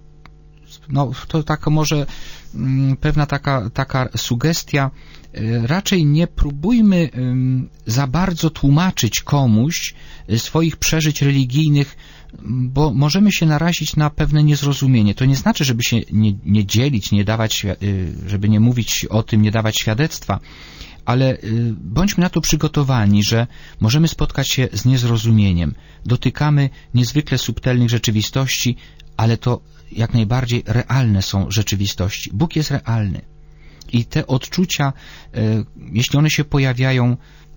to taka może pewna taka sugestia, raczej nie próbujmy za bardzo tłumaczyć komuś swoich przeżyć religijnych, bo możemy się narazić na pewne niezrozumienie. To nie znaczy, żeby się nie dzielić, nie dawać, żeby nie mówić o tym, nie dawać świadectwa, ale bądźmy na to przygotowani, że możemy spotkać się z niezrozumieniem. Dotykamy niezwykle subtelnych rzeczywistości, ale to jak najbardziej realne są rzeczywistości. Bóg jest realny. I te odczucia, jeśli one się pojawiają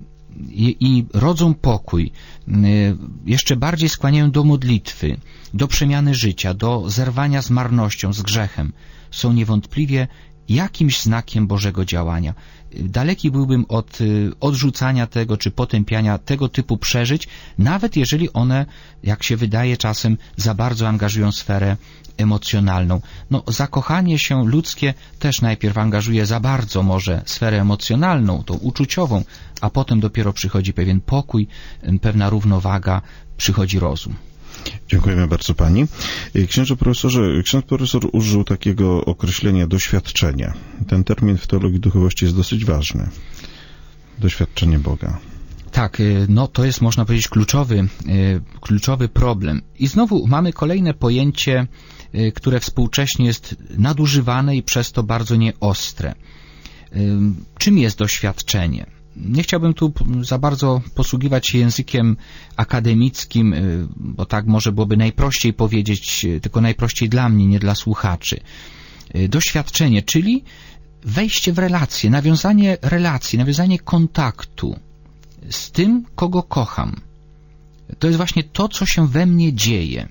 i rodzą pokój, jeszcze bardziej skłaniają do modlitwy, do przemiany życia, do zerwania z marnością, z grzechem, są niewątpliwie jakimś znakiem Bożego działania. Daleki byłbym od odrzucania tego, czy potępiania tego typu przeżyć, nawet jeżeli one, jak się wydaje czasem, za bardzo angażują sferę emocjonalną. Zakochanie się ludzkie też najpierw angażuje za bardzo może sferę emocjonalną, tą uczuciową, a potem dopiero przychodzi pewien pokój, pewna równowaga, przychodzi rozum. Dziękujemy bardzo pani. Księże profesorze, ksiądz profesor użył takiego określenia doświadczenie. Ten termin w teologii duchowości jest dosyć ważny. Doświadczenie Boga. Tak, to jest, można powiedzieć, kluczowy problem. I znowu mamy kolejne pojęcie, które współcześnie jest nadużywane i przez to bardzo nieostre. Czym jest doświadczenie? Nie chciałbym tu za bardzo posługiwać się językiem akademickim, bo tak może byłoby najprościej powiedzieć, tylko najprościej dla mnie, nie dla słuchaczy. Doświadczenie, czyli wejście w relację, nawiązanie kontaktu z tym, kogo kocham. To jest właśnie to, co się we mnie dzieje.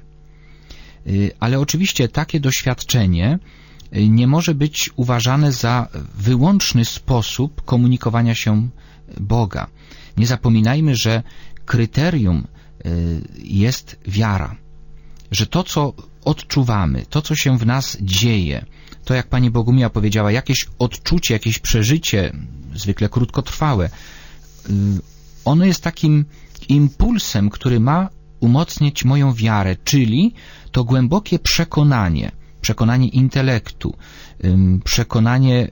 Ale oczywiście takie doświadczenie nie może być uważane za wyłączny sposób komunikowania się Boga. Nie zapominajmy, że kryterium jest wiara. Że to, co odczuwamy, to, co się w nas dzieje, to jak pani Bogumiła powiedziała, jakieś odczucie, jakieś przeżycie, zwykle krótkotrwałe, ono jest takim impulsem, który ma umocnić moją wiarę, czyli to głębokie przekonanie intelektu, przekonanie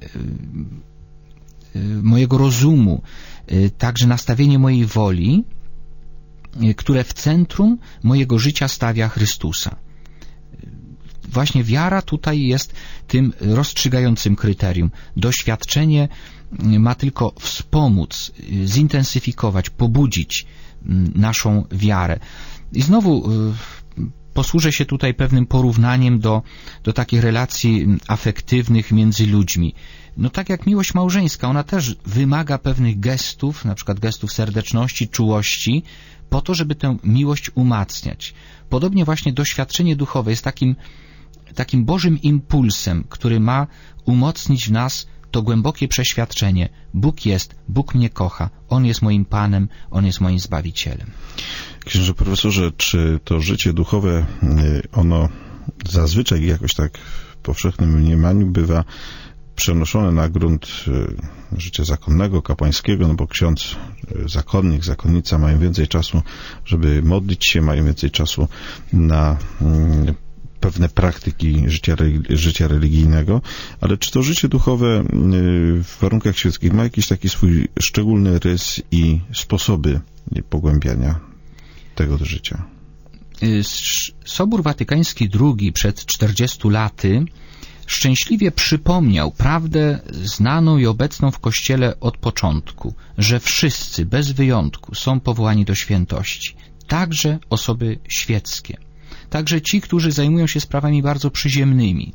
mojego rozumu, także nastawienie mojej woli, które w centrum mojego życia stawia Chrystusa. Właśnie wiara tutaj jest tym rozstrzygającym kryterium. Doświadczenie ma tylko wspomóc, zintensyfikować, pobudzić naszą wiarę. I znowu posłużę się tutaj pewnym porównaniem do takich relacji afektywnych między ludźmi. Tak jak miłość małżeńska, ona też wymaga pewnych gestów, na przykład gestów serdeczności, czułości, po to, żeby tę miłość umacniać. Podobnie właśnie doświadczenie duchowe jest takim Bożym impulsem, który ma umocnić w nas to głębokie przeświadczenie. Bóg jest, Bóg mnie kocha, On jest moim Panem, On jest moim Zbawicielem. Księże profesorze, czy to życie duchowe, ono zazwyczaj jakoś tak w powszechnym mniemaniu bywa przenoszone na grunt życia zakonnego, kapłańskiego, bo ksiądz, zakonnik, zakonnica mają więcej czasu, żeby modlić się, mają więcej czasu na pewne praktyki życia religijnego, ale czy to życie duchowe w warunkach świeckich ma jakiś taki swój szczególny rys i sposoby pogłębiania tego życia? Sobór Watykański II przed 40 laty szczęśliwie przypomniał prawdę znaną i obecną w Kościele od początku, że wszyscy, bez wyjątku, są powołani do świętości. Także osoby świeckie. Także ci, którzy zajmują się sprawami bardzo przyziemnymi.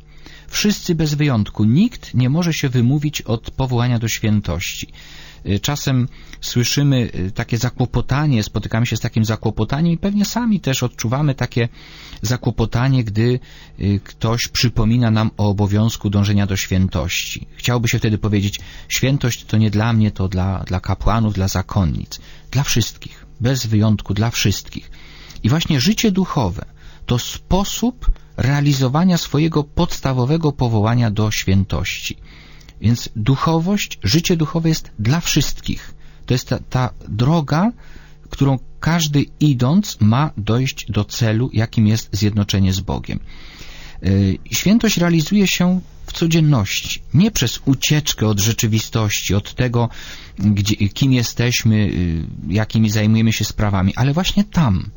Wszyscy bez wyjątku. Nikt nie może się wymówić od powołania do świętości. Czasem słyszymy takie zakłopotanie, spotykamy się z takim zakłopotaniem i pewnie sami też odczuwamy takie zakłopotanie, gdy ktoś przypomina nam o obowiązku dążenia do świętości. Chciałoby się wtedy powiedzieć, świętość to nie dla mnie, to dla kapłanów, dla zakonnic. Dla wszystkich, bez wyjątku, dla wszystkich. I właśnie życie duchowe to sposób realizowania swojego podstawowego powołania do świętości. Więc duchowość, życie duchowe jest dla wszystkich. To jest ta droga, którą każdy idąc ma dojść do celu, jakim jest zjednoczenie z Bogiem. Świętość realizuje się w codzienności, nie przez ucieczkę od rzeczywistości, od tego, kim jesteśmy, jakimi zajmujemy się sprawami, ale właśnie tam,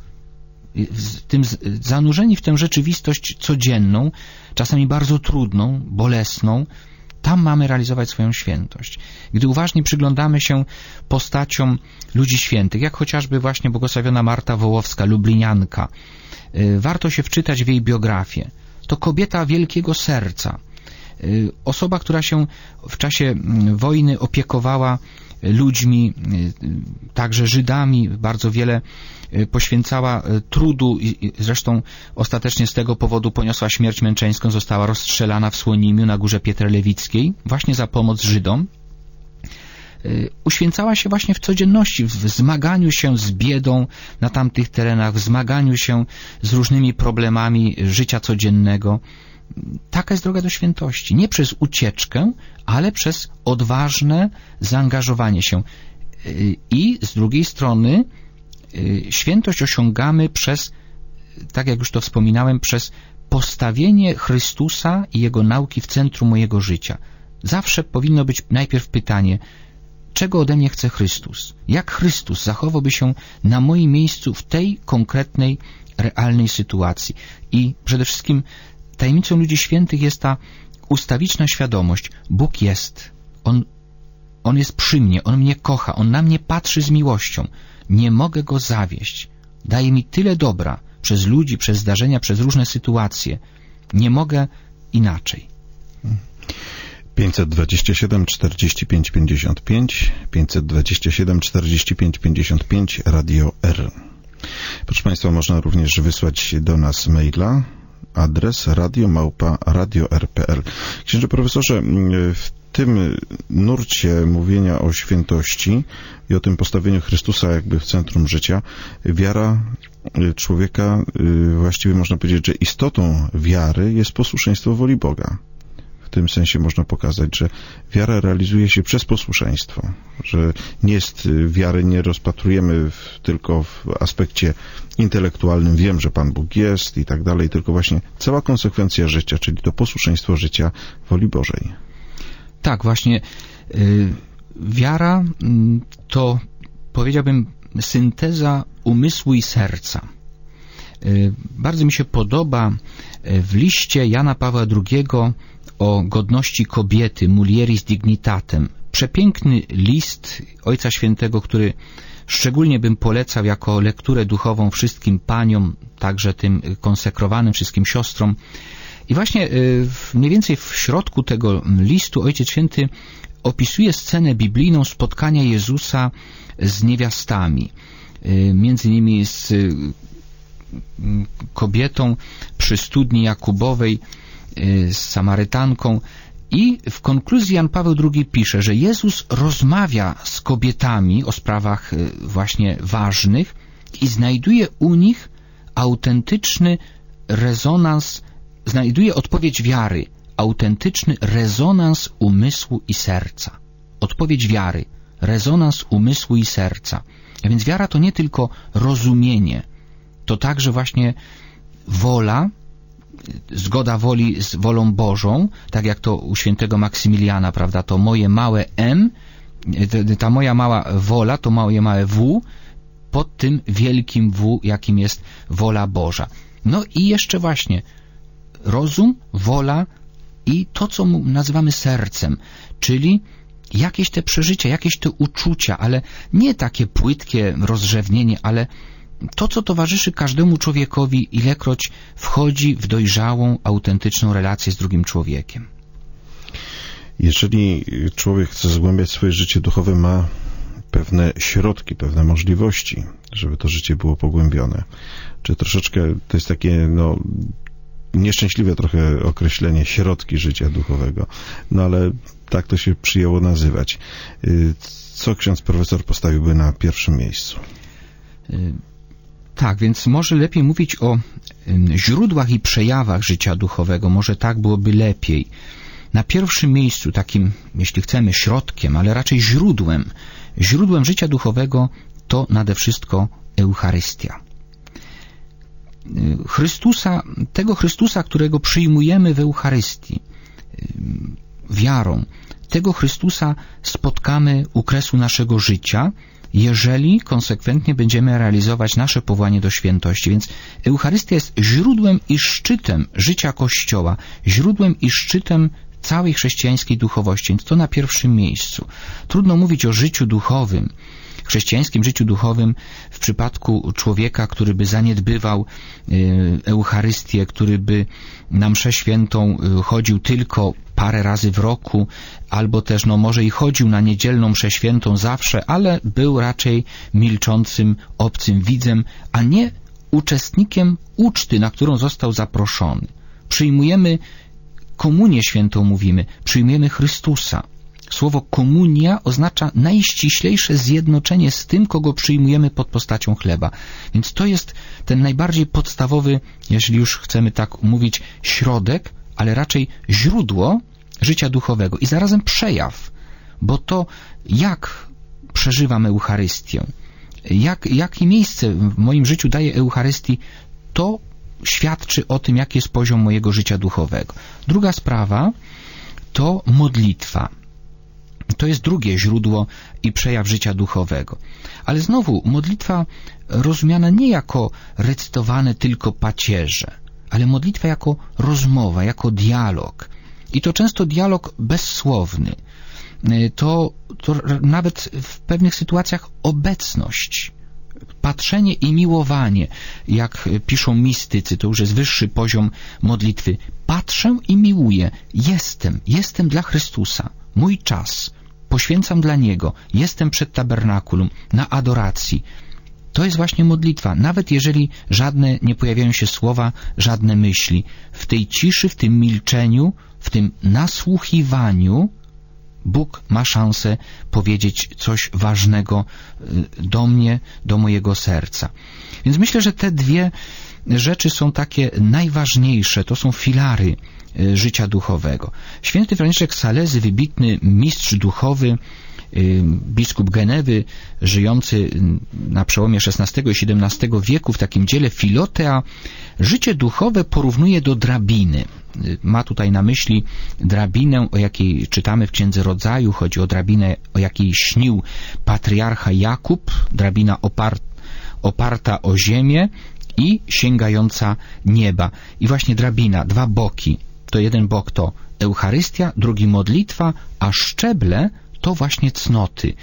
zanurzeni w tę rzeczywistość codzienną, czasami bardzo trudną, bolesną, tam mamy realizować swoją świętość. Gdy uważnie przyglądamy się postaciom ludzi świętych, jak chociażby właśnie błogosławiona Marta Wołowska, lublinianka, warto się wczytać w jej biografię. To kobieta wielkiego serca. Osoba, która się w czasie wojny opiekowała ludźmi, także Żydami, bardzo wiele poświęcała trudu i zresztą ostatecznie z tego powodu poniosła śmierć męczeńską, została rozstrzelana w Słonimiu na Górze Pietrelewickiej, właśnie za pomoc Żydom. Uświęcała się właśnie w codzienności, w zmaganiu się z biedą na tamtych terenach, w zmaganiu się z różnymi problemami życia codziennego. Taka jest droga do świętości. Nie przez ucieczkę, ale przez odważne zaangażowanie się. I z drugiej strony świętość osiągamy przez, tak jak już to wspominałem, przez postawienie Chrystusa i Jego nauki w centrum mojego życia. Zawsze powinno być najpierw pytanie, czego ode mnie chce Chrystus? Jak Chrystus zachowałby się na moim miejscu w tej konkretnej, realnej sytuacji? I przede wszystkim tajemnicą ludzi świętych jest ta ustawiczna świadomość. Bóg jest. On jest przy mnie. On mnie kocha. On na mnie patrzy z miłością. Nie mogę Go zawieść. Daje mi tyle dobra przez ludzi, przez zdarzenia, przez różne sytuacje. Nie mogę inaczej. 527 45 55 527 45 55 Radio R. Proszę Państwa, można również wysłać do nas maila, adres radio@radio.r.pl. Księże profesorze, w tym nurcie mówienia o świętości i o tym postawieniu Chrystusa jakby w centrum życia, wiara człowieka, właściwie można powiedzieć, że istotą wiary jest posłuszeństwo woli Boga. W tym sensie można pokazać, że wiara realizuje się przez posłuszeństwo, że wiary nie rozpatrujemy tylko w aspekcie intelektualnym, wiem, że Pan Bóg jest i tak dalej, tylko właśnie cała konsekwencja życia, czyli to posłuszeństwo życia woli Bożej. Tak, właśnie wiara to, powiedziałbym, synteza umysłu i serca. Bardzo mi się podoba w liście Jana Pawła II o godności kobiety, mulieris dignitatem. Przepiękny list Ojca Świętego, który szczególnie bym polecał jako lekturę duchową wszystkim paniom, także tym konsekrowanym wszystkim siostrom. I właśnie mniej więcej w środku tego listu Ojciec Święty opisuje scenę biblijną spotkania Jezusa z niewiastami, między innymi z kobietą przy studni Jakubowej, z Samarytanką, i w konkluzji Jan Paweł II pisze, że Jezus rozmawia z kobietami o sprawach właśnie ważnych i znajduje u nich autentyczny rezonans, znajduje odpowiedź wiary, autentyczny rezonans umysłu i serca. Odpowiedź wiary, rezonans umysłu i serca. A więc wiara to nie tylko rozumienie, to także właśnie wola, zgoda woli z wolą Bożą, tak jak to u świętego Maksymiliana, prawda, to moje małe M, ta moja mała wola, to moje małe W, pod tym wielkim W, jakim jest wola Boża. No i jeszcze właśnie rozum, wola i to, co nazywamy sercem, czyli jakieś te przeżycia, jakieś te uczucia, ale nie takie płytkie rozrzewnienie, ale to, co towarzyszy każdemu człowiekowi, ilekroć wchodzi w dojrzałą, autentyczną relację z drugim człowiekiem. Jeżeli człowiek chce zgłębiać swoje życie duchowe, ma pewne środki, pewne możliwości, żeby to życie było pogłębione. Czy troszeczkę to jest takie, nieszczęśliwe trochę określenie, środki życia duchowego, ale tak to się przyjęło nazywać. Co ksiądz profesor postawiłby na pierwszym miejscu? Tak, więc może lepiej mówić o źródłach i przejawach życia duchowego. Może tak byłoby lepiej. Na pierwszym miejscu, takim, jeśli chcemy, środkiem, ale raczej źródłem życia duchowego to nade wszystko Eucharystia. Tego Chrystusa, którego przyjmujemy w Eucharystii, wiarą, tego Chrystusa spotkamy u kresu naszego życia, jeżeli konsekwentnie będziemy realizować nasze powołanie do świętości. Więc Eucharystia jest źródłem i szczytem życia Kościoła, źródłem i szczytem całej chrześcijańskiej duchowości, więc to na pierwszym miejscu. Trudno mówić o życiu duchowym, chrześcijańskim życiu duchowym w przypadku człowieka, który by zaniedbywał Eucharystię, który by na mszę świętą chodził tylko parę razy w roku, albo też może i chodził na niedzielną mszę świętą zawsze, ale był raczej milczącym, obcym widzem, a nie uczestnikiem uczty, na którą został zaproszony. Przyjmujemy komunię świętą, mówimy, przyjmujemy Chrystusa. Słowo komunia oznacza najściślejsze zjednoczenie z tym, kogo przyjmujemy pod postacią chleba. Więc to jest ten najbardziej podstawowy, jeśli już chcemy tak mówić, środek, ale raczej źródło życia duchowego i zarazem przejaw, bo to jak przeżywam Eucharystię, jakie miejsce w moim życiu daje Eucharystii, to świadczy o tym, jaki jest poziom mojego życia duchowego. Druga sprawa to modlitwa. To jest drugie źródło i przejaw życia duchowego. Ale znowu modlitwa rozumiana nie jako recytowane tylko pacierze, ale modlitwa jako rozmowa, jako dialog. I to często dialog bezsłowny. To nawet w pewnych sytuacjach obecność, patrzenie i miłowanie, jak piszą mistycy, to już jest wyższy poziom modlitwy. Patrzę i miłuję. Jestem dla Chrystusa. Mój czas. Poświęcam dla Niego. Jestem przed tabernakulum, na adoracji. To jest właśnie modlitwa. Nawet jeżeli żadne nie pojawiają się słowa, żadne myśli. W tej ciszy, w tym milczeniu, w tym nasłuchiwaniu Bóg ma szansę powiedzieć coś ważnego do mnie, do mojego serca. Więc myślę, że te dwie rzeczy są takie najważniejsze. To są filary życia duchowego. Święty Franciszek Salezy, wybitny mistrz duchowy, biskup Genewy, żyjący na przełomie XVI i XVII wieku w takim dziele Filotea, życie duchowe porównuje do drabiny. Ma tutaj na myśli drabinę, o jakiej czytamy w Księdze Rodzaju. Chodzi o drabinę, o jakiej śnił patriarcha Jakub, drabina oparta o ziemię i sięgająca nieba. I właśnie drabina, dwa boki. To jeden bok to Eucharystia, drugi modlitwa, a szczeble to właśnie cnoty.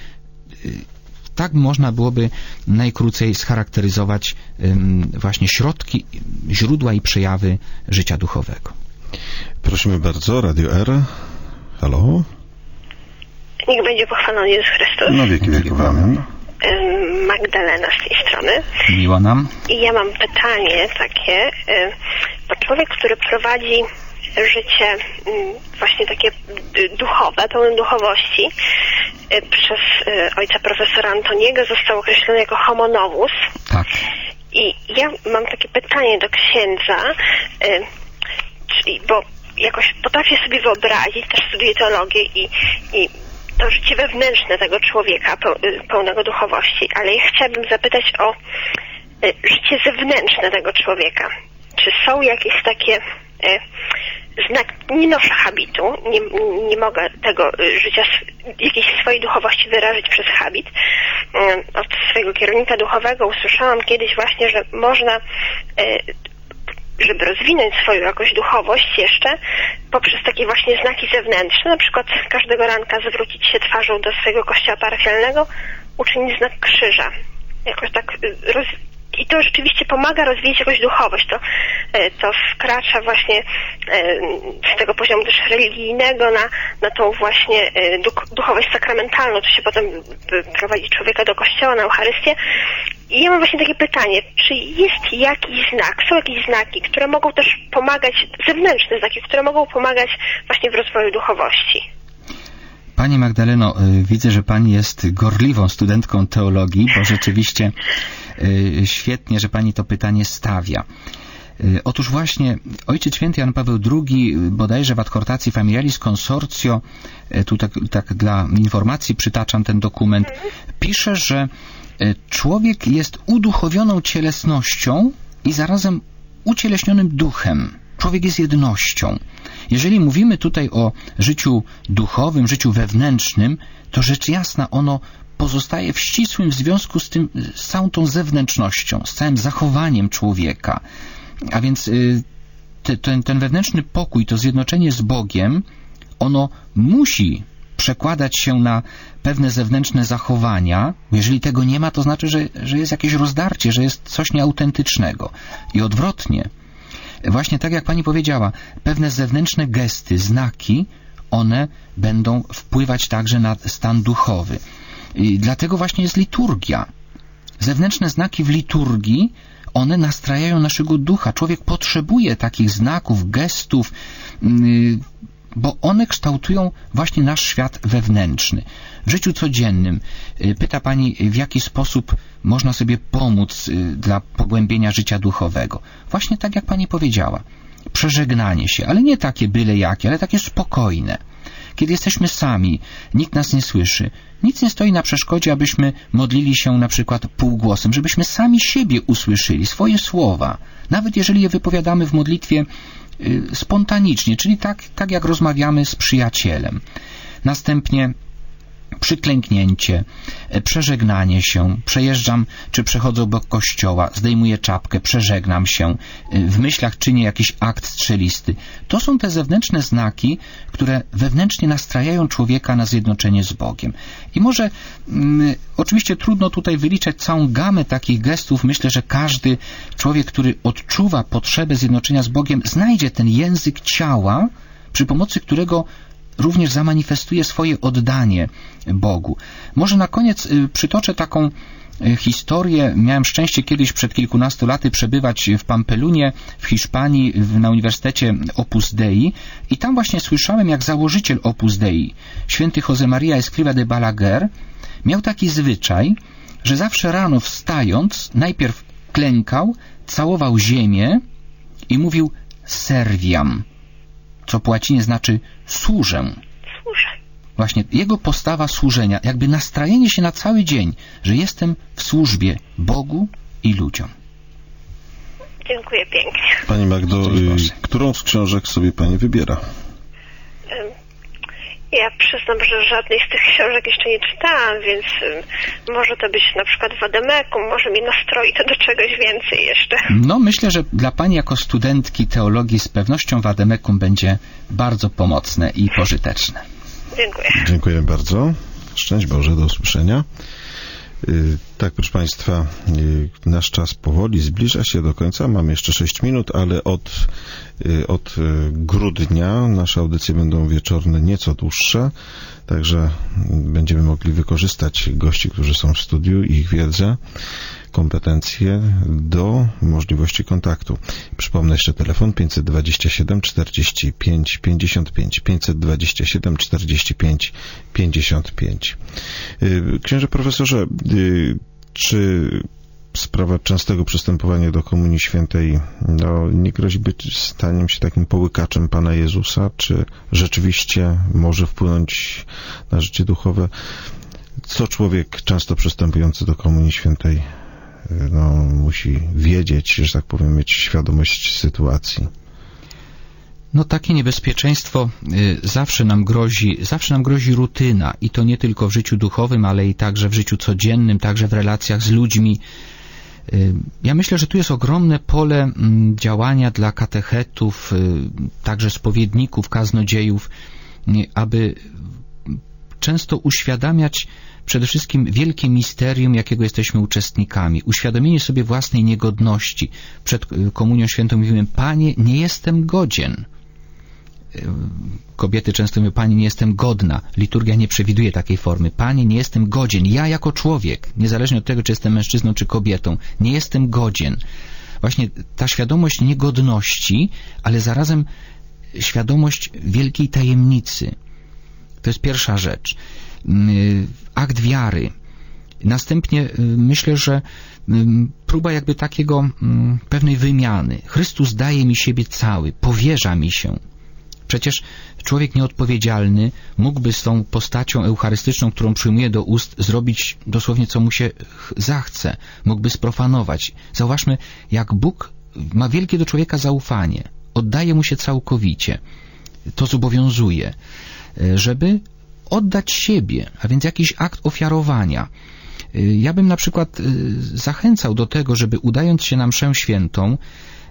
Tak można byłoby najkrócej scharakteryzować właśnie środki, źródła i przejawy życia duchowego. Prosimy bardzo, Radio R. Halo? Niech będzie pochwalony Jezus Chrystus. Na wieki wieków, amen. Magdalena z tej strony. Miło nam. I ja mam pytanie takie, bo człowiek, który prowadzi życie właśnie takie duchowe, pełne duchowości, przez ojca profesora Antoniego został określony jako homo novus. Tak. I ja mam takie pytanie do księdza, bo jakoś potrafię sobie wyobrazić, też studiuję teologię i to życie wewnętrzne tego człowieka pełnego duchowości, ale ja chciałabym zapytać o życie zewnętrzne tego człowieka. Czy są jakieś takie nie noszę habitu, nie mogę tego życia, jakiejś swojej duchowości wyrazić przez habit. Od swojego kierownika duchowego usłyszałam kiedyś właśnie, że można, żeby rozwinąć swoją jakąś duchowość jeszcze, poprzez takie właśnie znaki zewnętrzne, na przykład każdego ranka zwrócić się twarzą do swojego kościoła parafialnego, uczynić znak krzyża. Jakoś tak i to rzeczywiście pomaga rozwijać jakąś duchowość, to co wkracza właśnie z tego poziomu też religijnego na tą właśnie duchowość sakramentalną, to się potem prowadzi człowieka do kościoła, na Eucharystię. I ja mam właśnie takie pytanie, czy jest jakiś znak, są jakieś znaki, które mogą też pomagać, zewnętrzne znaki, które mogą pomagać właśnie w rozwoju duchowości? Pani Magdaleno, widzę, że Pani jest gorliwą studentką teologii, bo rzeczywiście świetnie, że Pani to pytanie stawia. Otóż właśnie Ojciec Święty Jan Paweł II, bodajże w adhortacji Familiaris Consortio, tu tak dla informacji przytaczam ten dokument, pisze, że człowiek jest uduchowioną cielesnością i zarazem ucieleśnionym duchem. Człowiek jest jednością. Jeżeli mówimy tutaj o życiu duchowym, życiu wewnętrznym, to rzecz jasna ono pozostaje w ścisłym związku z całą tą zewnętrznością, z całym zachowaniem człowieka. A więc ten wewnętrzny pokój, to zjednoczenie z Bogiem, ono musi przekładać się na pewne zewnętrzne zachowania. Jeżeli tego nie ma, to znaczy, że jest jakieś rozdarcie, że jest coś nieautentycznego. I odwrotnie. Właśnie tak jak Pani powiedziała, pewne zewnętrzne gesty, znaki, one będą wpływać także na stan duchowy. I dlatego właśnie jest liturgia. Zewnętrzne znaki w liturgii, one nastrajają naszego ducha. Człowiek potrzebuje takich znaków, gestów, bo one kształtują właśnie nasz świat wewnętrzny. W życiu codziennym pyta Pani, w jaki sposób można sobie pomóc dla pogłębienia życia duchowego. Właśnie tak jak Pani powiedziała. Przeżegnanie się, ale nie takie byle jakie, ale takie spokojne. Kiedy jesteśmy sami, nikt nas nie słyszy, nic nie stoi na przeszkodzie, abyśmy modlili się na przykład półgłosem, żebyśmy sami siebie usłyszeli, swoje słowa, nawet jeżeli je wypowiadamy w modlitwie spontanicznie, czyli tak jak rozmawiamy z przyjacielem. Następnie przyklęknięcie, przeżegnanie się, przejeżdżam czy przechodzę obok kościoła, zdejmuję czapkę, przeżegnam się, w myślach czynię jakiś akt strzelisty. To są te zewnętrzne znaki, które wewnętrznie nastrajają człowieka na zjednoczenie z Bogiem. I może oczywiście trudno tutaj wyliczać całą gamę takich gestów. Myślę, że każdy człowiek, który odczuwa potrzebę zjednoczenia z Bogiem, znajdzie ten język ciała, przy pomocy którego również zamanifestuje swoje oddanie Bogu. Może na koniec przytoczę taką historię. Miałem szczęście kiedyś przed kilkunastu laty przebywać w Pampelunie w Hiszpanii na Uniwersytecie Opus Dei i tam właśnie słyszałem, jak założyciel Opus Dei, święty José María Escrivá de Balaguer, miał taki zwyczaj, że zawsze rano wstając najpierw klękał, całował ziemię i mówił serviam, co po łacinie znaczy służę. Właśnie jego postawa służenia, jakby nastrajenie się na cały dzień, że jestem w służbie Bogu i ludziom. Dziękuję pięknie. Pani Magdo, którą z książek sobie Pani wybiera? Ja przyznam, że żadnej z tych książek jeszcze nie czytałam, więc może to być na przykład Wademekum, może mnie nastroi to do czegoś więcej jeszcze. No myślę, że dla Pani jako studentki teologii z pewnością Wademekum będzie bardzo pomocne i pożyteczne. Dziękuję. Dziękuję bardzo. Szczęść Boże, do usłyszenia. Tak, proszę Państwa, nasz czas powoli zbliża się do końca. Mamy jeszcze 6 minut, ale od grudnia nasze audycje będą wieczorne nieco dłuższe, także będziemy mogli wykorzystać gości, którzy są w studiu i ich wiedzę, kompetencje do możliwości kontaktu. Przypomnę jeszcze telefon 527 45 55 527 45 55. Księże profesorze, czy sprawa częstego przystępowania do Komunii Świętej nie grozi być staniem się takim połykaczem Pana Jezusa? Czy rzeczywiście może wpłynąć na życie duchowe? Co człowiek często przystępujący do Komunii Świętej musi wiedzieć, że tak powiem, mieć świadomość sytuacji? No takie niebezpieczeństwo zawsze nam grozi rutyna i to nie tylko w życiu duchowym, ale i także w życiu codziennym, także w relacjach z ludźmi. Ja myślę, że tu jest ogromne pole działania dla katechetów, także spowiedników, kaznodziejów, aby często uświadamiać przede wszystkim wielkie misterium, jakiego jesteśmy uczestnikami. Uświadomienie sobie własnej niegodności. Przed Komunią Świętą mówimy: Panie, nie jestem godzien. Kobiety często mówią: Panie, nie jestem godna. Liturgia nie przewiduje takiej formy. Panie, nie jestem godzien. Ja jako człowiek, niezależnie od tego, czy jestem mężczyzną, czy kobietą, nie jestem godzien. Właśnie ta świadomość niegodności, ale zarazem świadomość wielkiej tajemnicy. To jest pierwsza rzecz. Akt wiary. Następnie myślę, że próba jakby takiego pewnej wymiany. Chrystus daje mi siebie cały, powierza mi się. Przecież człowiek nieodpowiedzialny mógłby z tą postacią eucharystyczną, którą przyjmuje do ust, zrobić dosłownie co mu się zachce. Mógłby sprofanować. Zauważmy, jak Bóg ma wielkie do człowieka zaufanie. Oddaje mu się całkowicie. To zobowiązuje, żeby oddać siebie, a więc jakiś akt ofiarowania. Ja bym na przykład zachęcał do tego, żeby udając się na mszę świętą,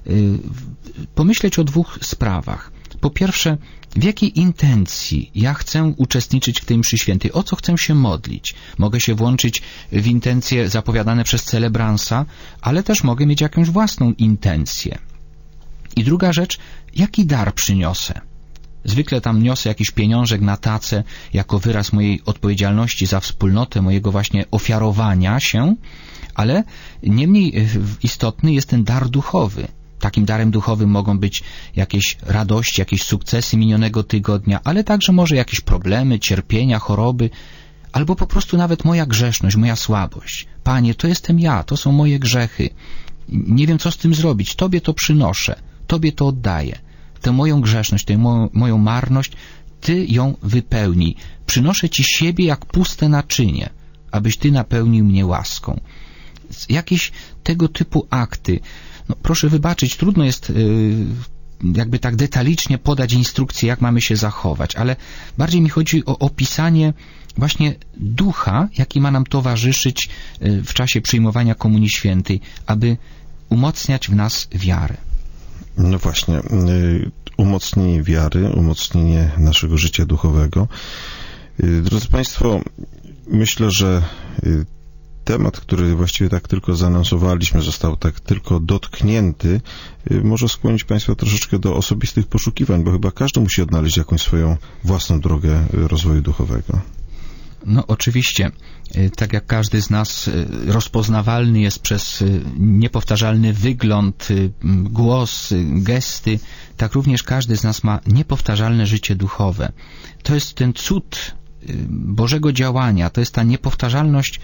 pomyśleć o dwóch sprawach. Po pierwsze, w jakiej intencji ja chcę uczestniczyć w tej mszy świętej, o co chcę się modlić. Mogę się włączyć w intencje zapowiadane przez celebransa, ale też mogę mieć jakąś własną intencję. I druga rzecz, jaki dar przyniosę. Zwykle tam niosę jakiś pieniążek na tacę jako wyraz mojej odpowiedzialności za wspólnotę, mojego właśnie ofiarowania się, ale niemniej istotny jest ten dar duchowy. Takim darem duchowym mogą być jakieś radości, jakieś sukcesy minionego tygodnia, ale także może jakieś problemy, cierpienia, choroby, albo po prostu nawet moja grzeszność, moja słabość. Panie, to jestem ja, to są moje grzechy. Nie wiem, co z tym zrobić. Tobie to przynoszę, Tobie to oddaję. Tę moją grzeszność, tę moją marność, Ty ją wypełnij. Przynoszę Ci siebie jak puste naczynie, abyś Ty napełnił mnie łaską. Jakieś tego typu akty. No, proszę wybaczyć, trudno jest jakby tak detalicznie podać instrukcję, jak mamy się zachować, ale bardziej mi chodzi o opisanie właśnie ducha, jaki ma nam towarzyszyć w czasie przyjmowania Komunii Świętej, aby umocniać w nas wiarę. No właśnie, umocnienie wiary, umocnienie naszego życia duchowego. Drodzy Państwo, myślę, że temat, który właściwie tak tylko zaanonsowaliśmy, został tak tylko dotknięty, może skłonić Państwa troszeczkę do osobistych poszukiwań, bo chyba każdy musi odnaleźć jakąś swoją własną drogę rozwoju duchowego. No oczywiście, tak jak każdy z nas rozpoznawalny jest przez niepowtarzalny wygląd, głos, gesty, tak również każdy z nas ma niepowtarzalne życie duchowe. To jest ten cud Bożego działania, to jest ta niepowtarzalność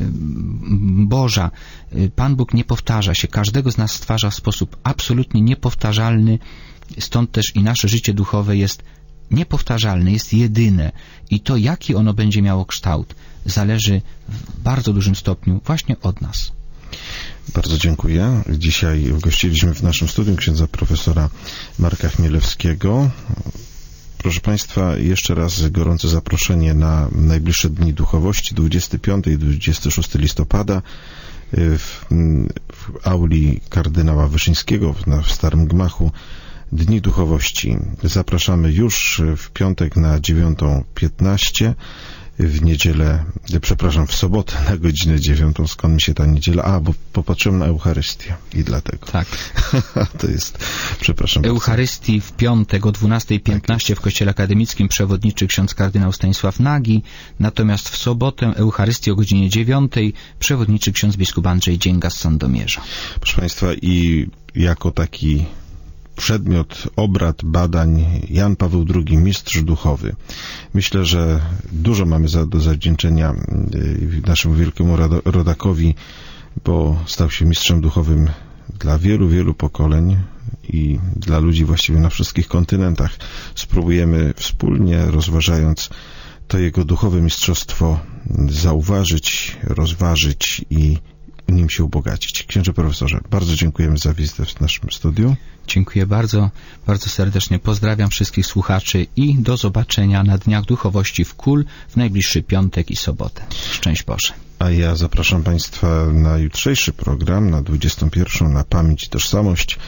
Boża. Pan Bóg nie powtarza się, każdego z nas stwarza w sposób absolutnie niepowtarzalny, stąd też i nasze życie duchowe jest niepowtarzalne, jest jedyne i to, jaki ono będzie miało kształt, zależy w bardzo dużym stopniu właśnie od nas. Bardzo dziękuję. Dzisiaj gościliśmy w naszym studium księdza profesora Marka Chmielewskiego. Proszę Państwa, jeszcze raz gorące zaproszenie na najbliższe Dni Duchowości, 25 i 26 listopada w auli kardynała Wyszyńskiego w Starym Gmachu. Dni Duchowości. Zapraszamy już w piątek na 9:15, w niedzielę, w sobotę na godzinę 9. Skąd mi się ta niedziela? Bo popatrzyłem na Eucharystię i dlatego. Tak. To jest, przepraszam. Eucharystii w piątek o 12:15 w Kościele Akademickim przewodniczy ksiądz kardynał Stanisław Nagi, natomiast w sobotę Eucharystii o godzinie 9 przewodniczy ksiądz biskup Andrzej Dzięga z Sandomierza. Proszę Państwa, i jako taki przedmiot obrad, badań Jan Paweł II, mistrz duchowy. Myślę, że dużo mamy do zawdzięczenia naszemu wielkiemu rodakowi, bo stał się mistrzem duchowym dla wielu, wielu pokoleń i dla ludzi właściwie na wszystkich kontynentach. Spróbujemy wspólnie, rozważając to jego duchowe mistrzostwo, zauważyć, rozważyć i nim się ubogacić. Księże profesorze, bardzo dziękujemy za wizytę w naszym studiu. Dziękuję bardzo, bardzo serdecznie pozdrawiam wszystkich słuchaczy i do zobaczenia na Dniach Duchowości w KUL w najbliższy piątek i sobotę. Szczęść Boże. A ja zapraszam Państwa na jutrzejszy program, na 21, na Pamięć i Tożsamość.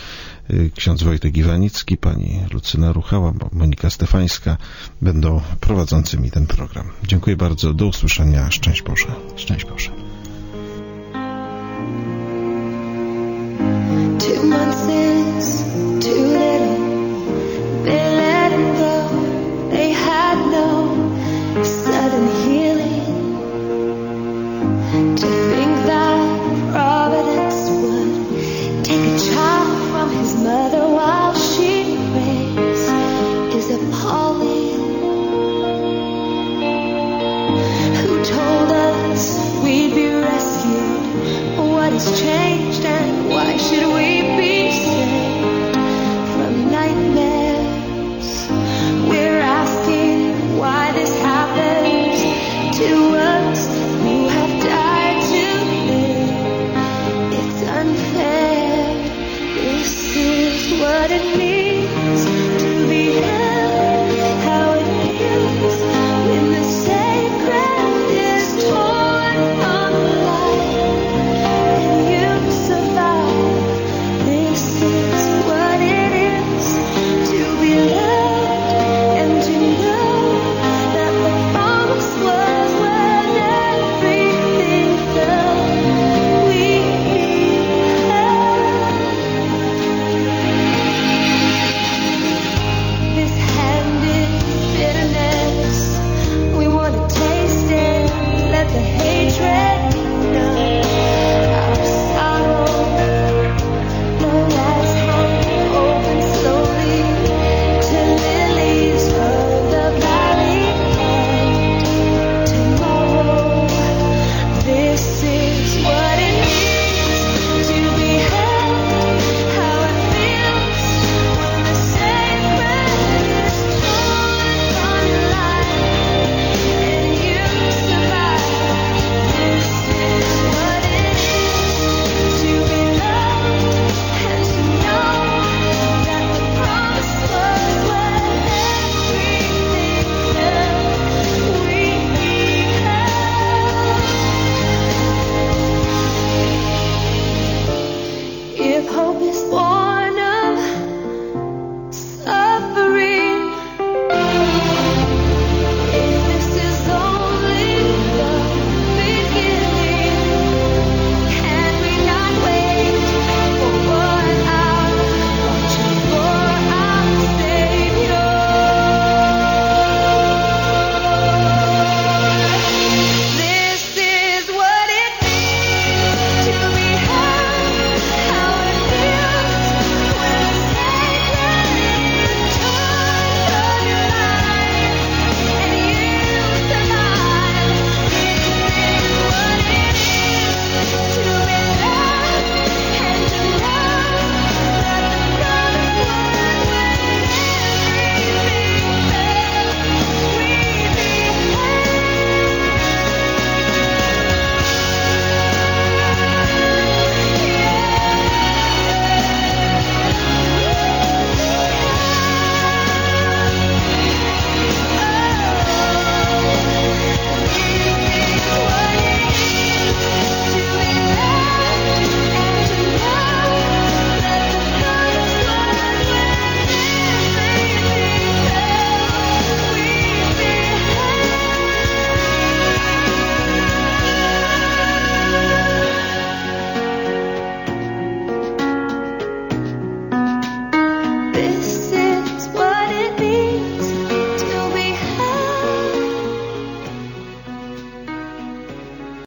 ksiądz Wojtek Iwanicki, pani Lucyna Ruchała, Monika Stefańska będą prowadzącymi ten program. Dziękuję bardzo, do usłyszenia, szczęść Boże. Szczęść Boże. 2 months is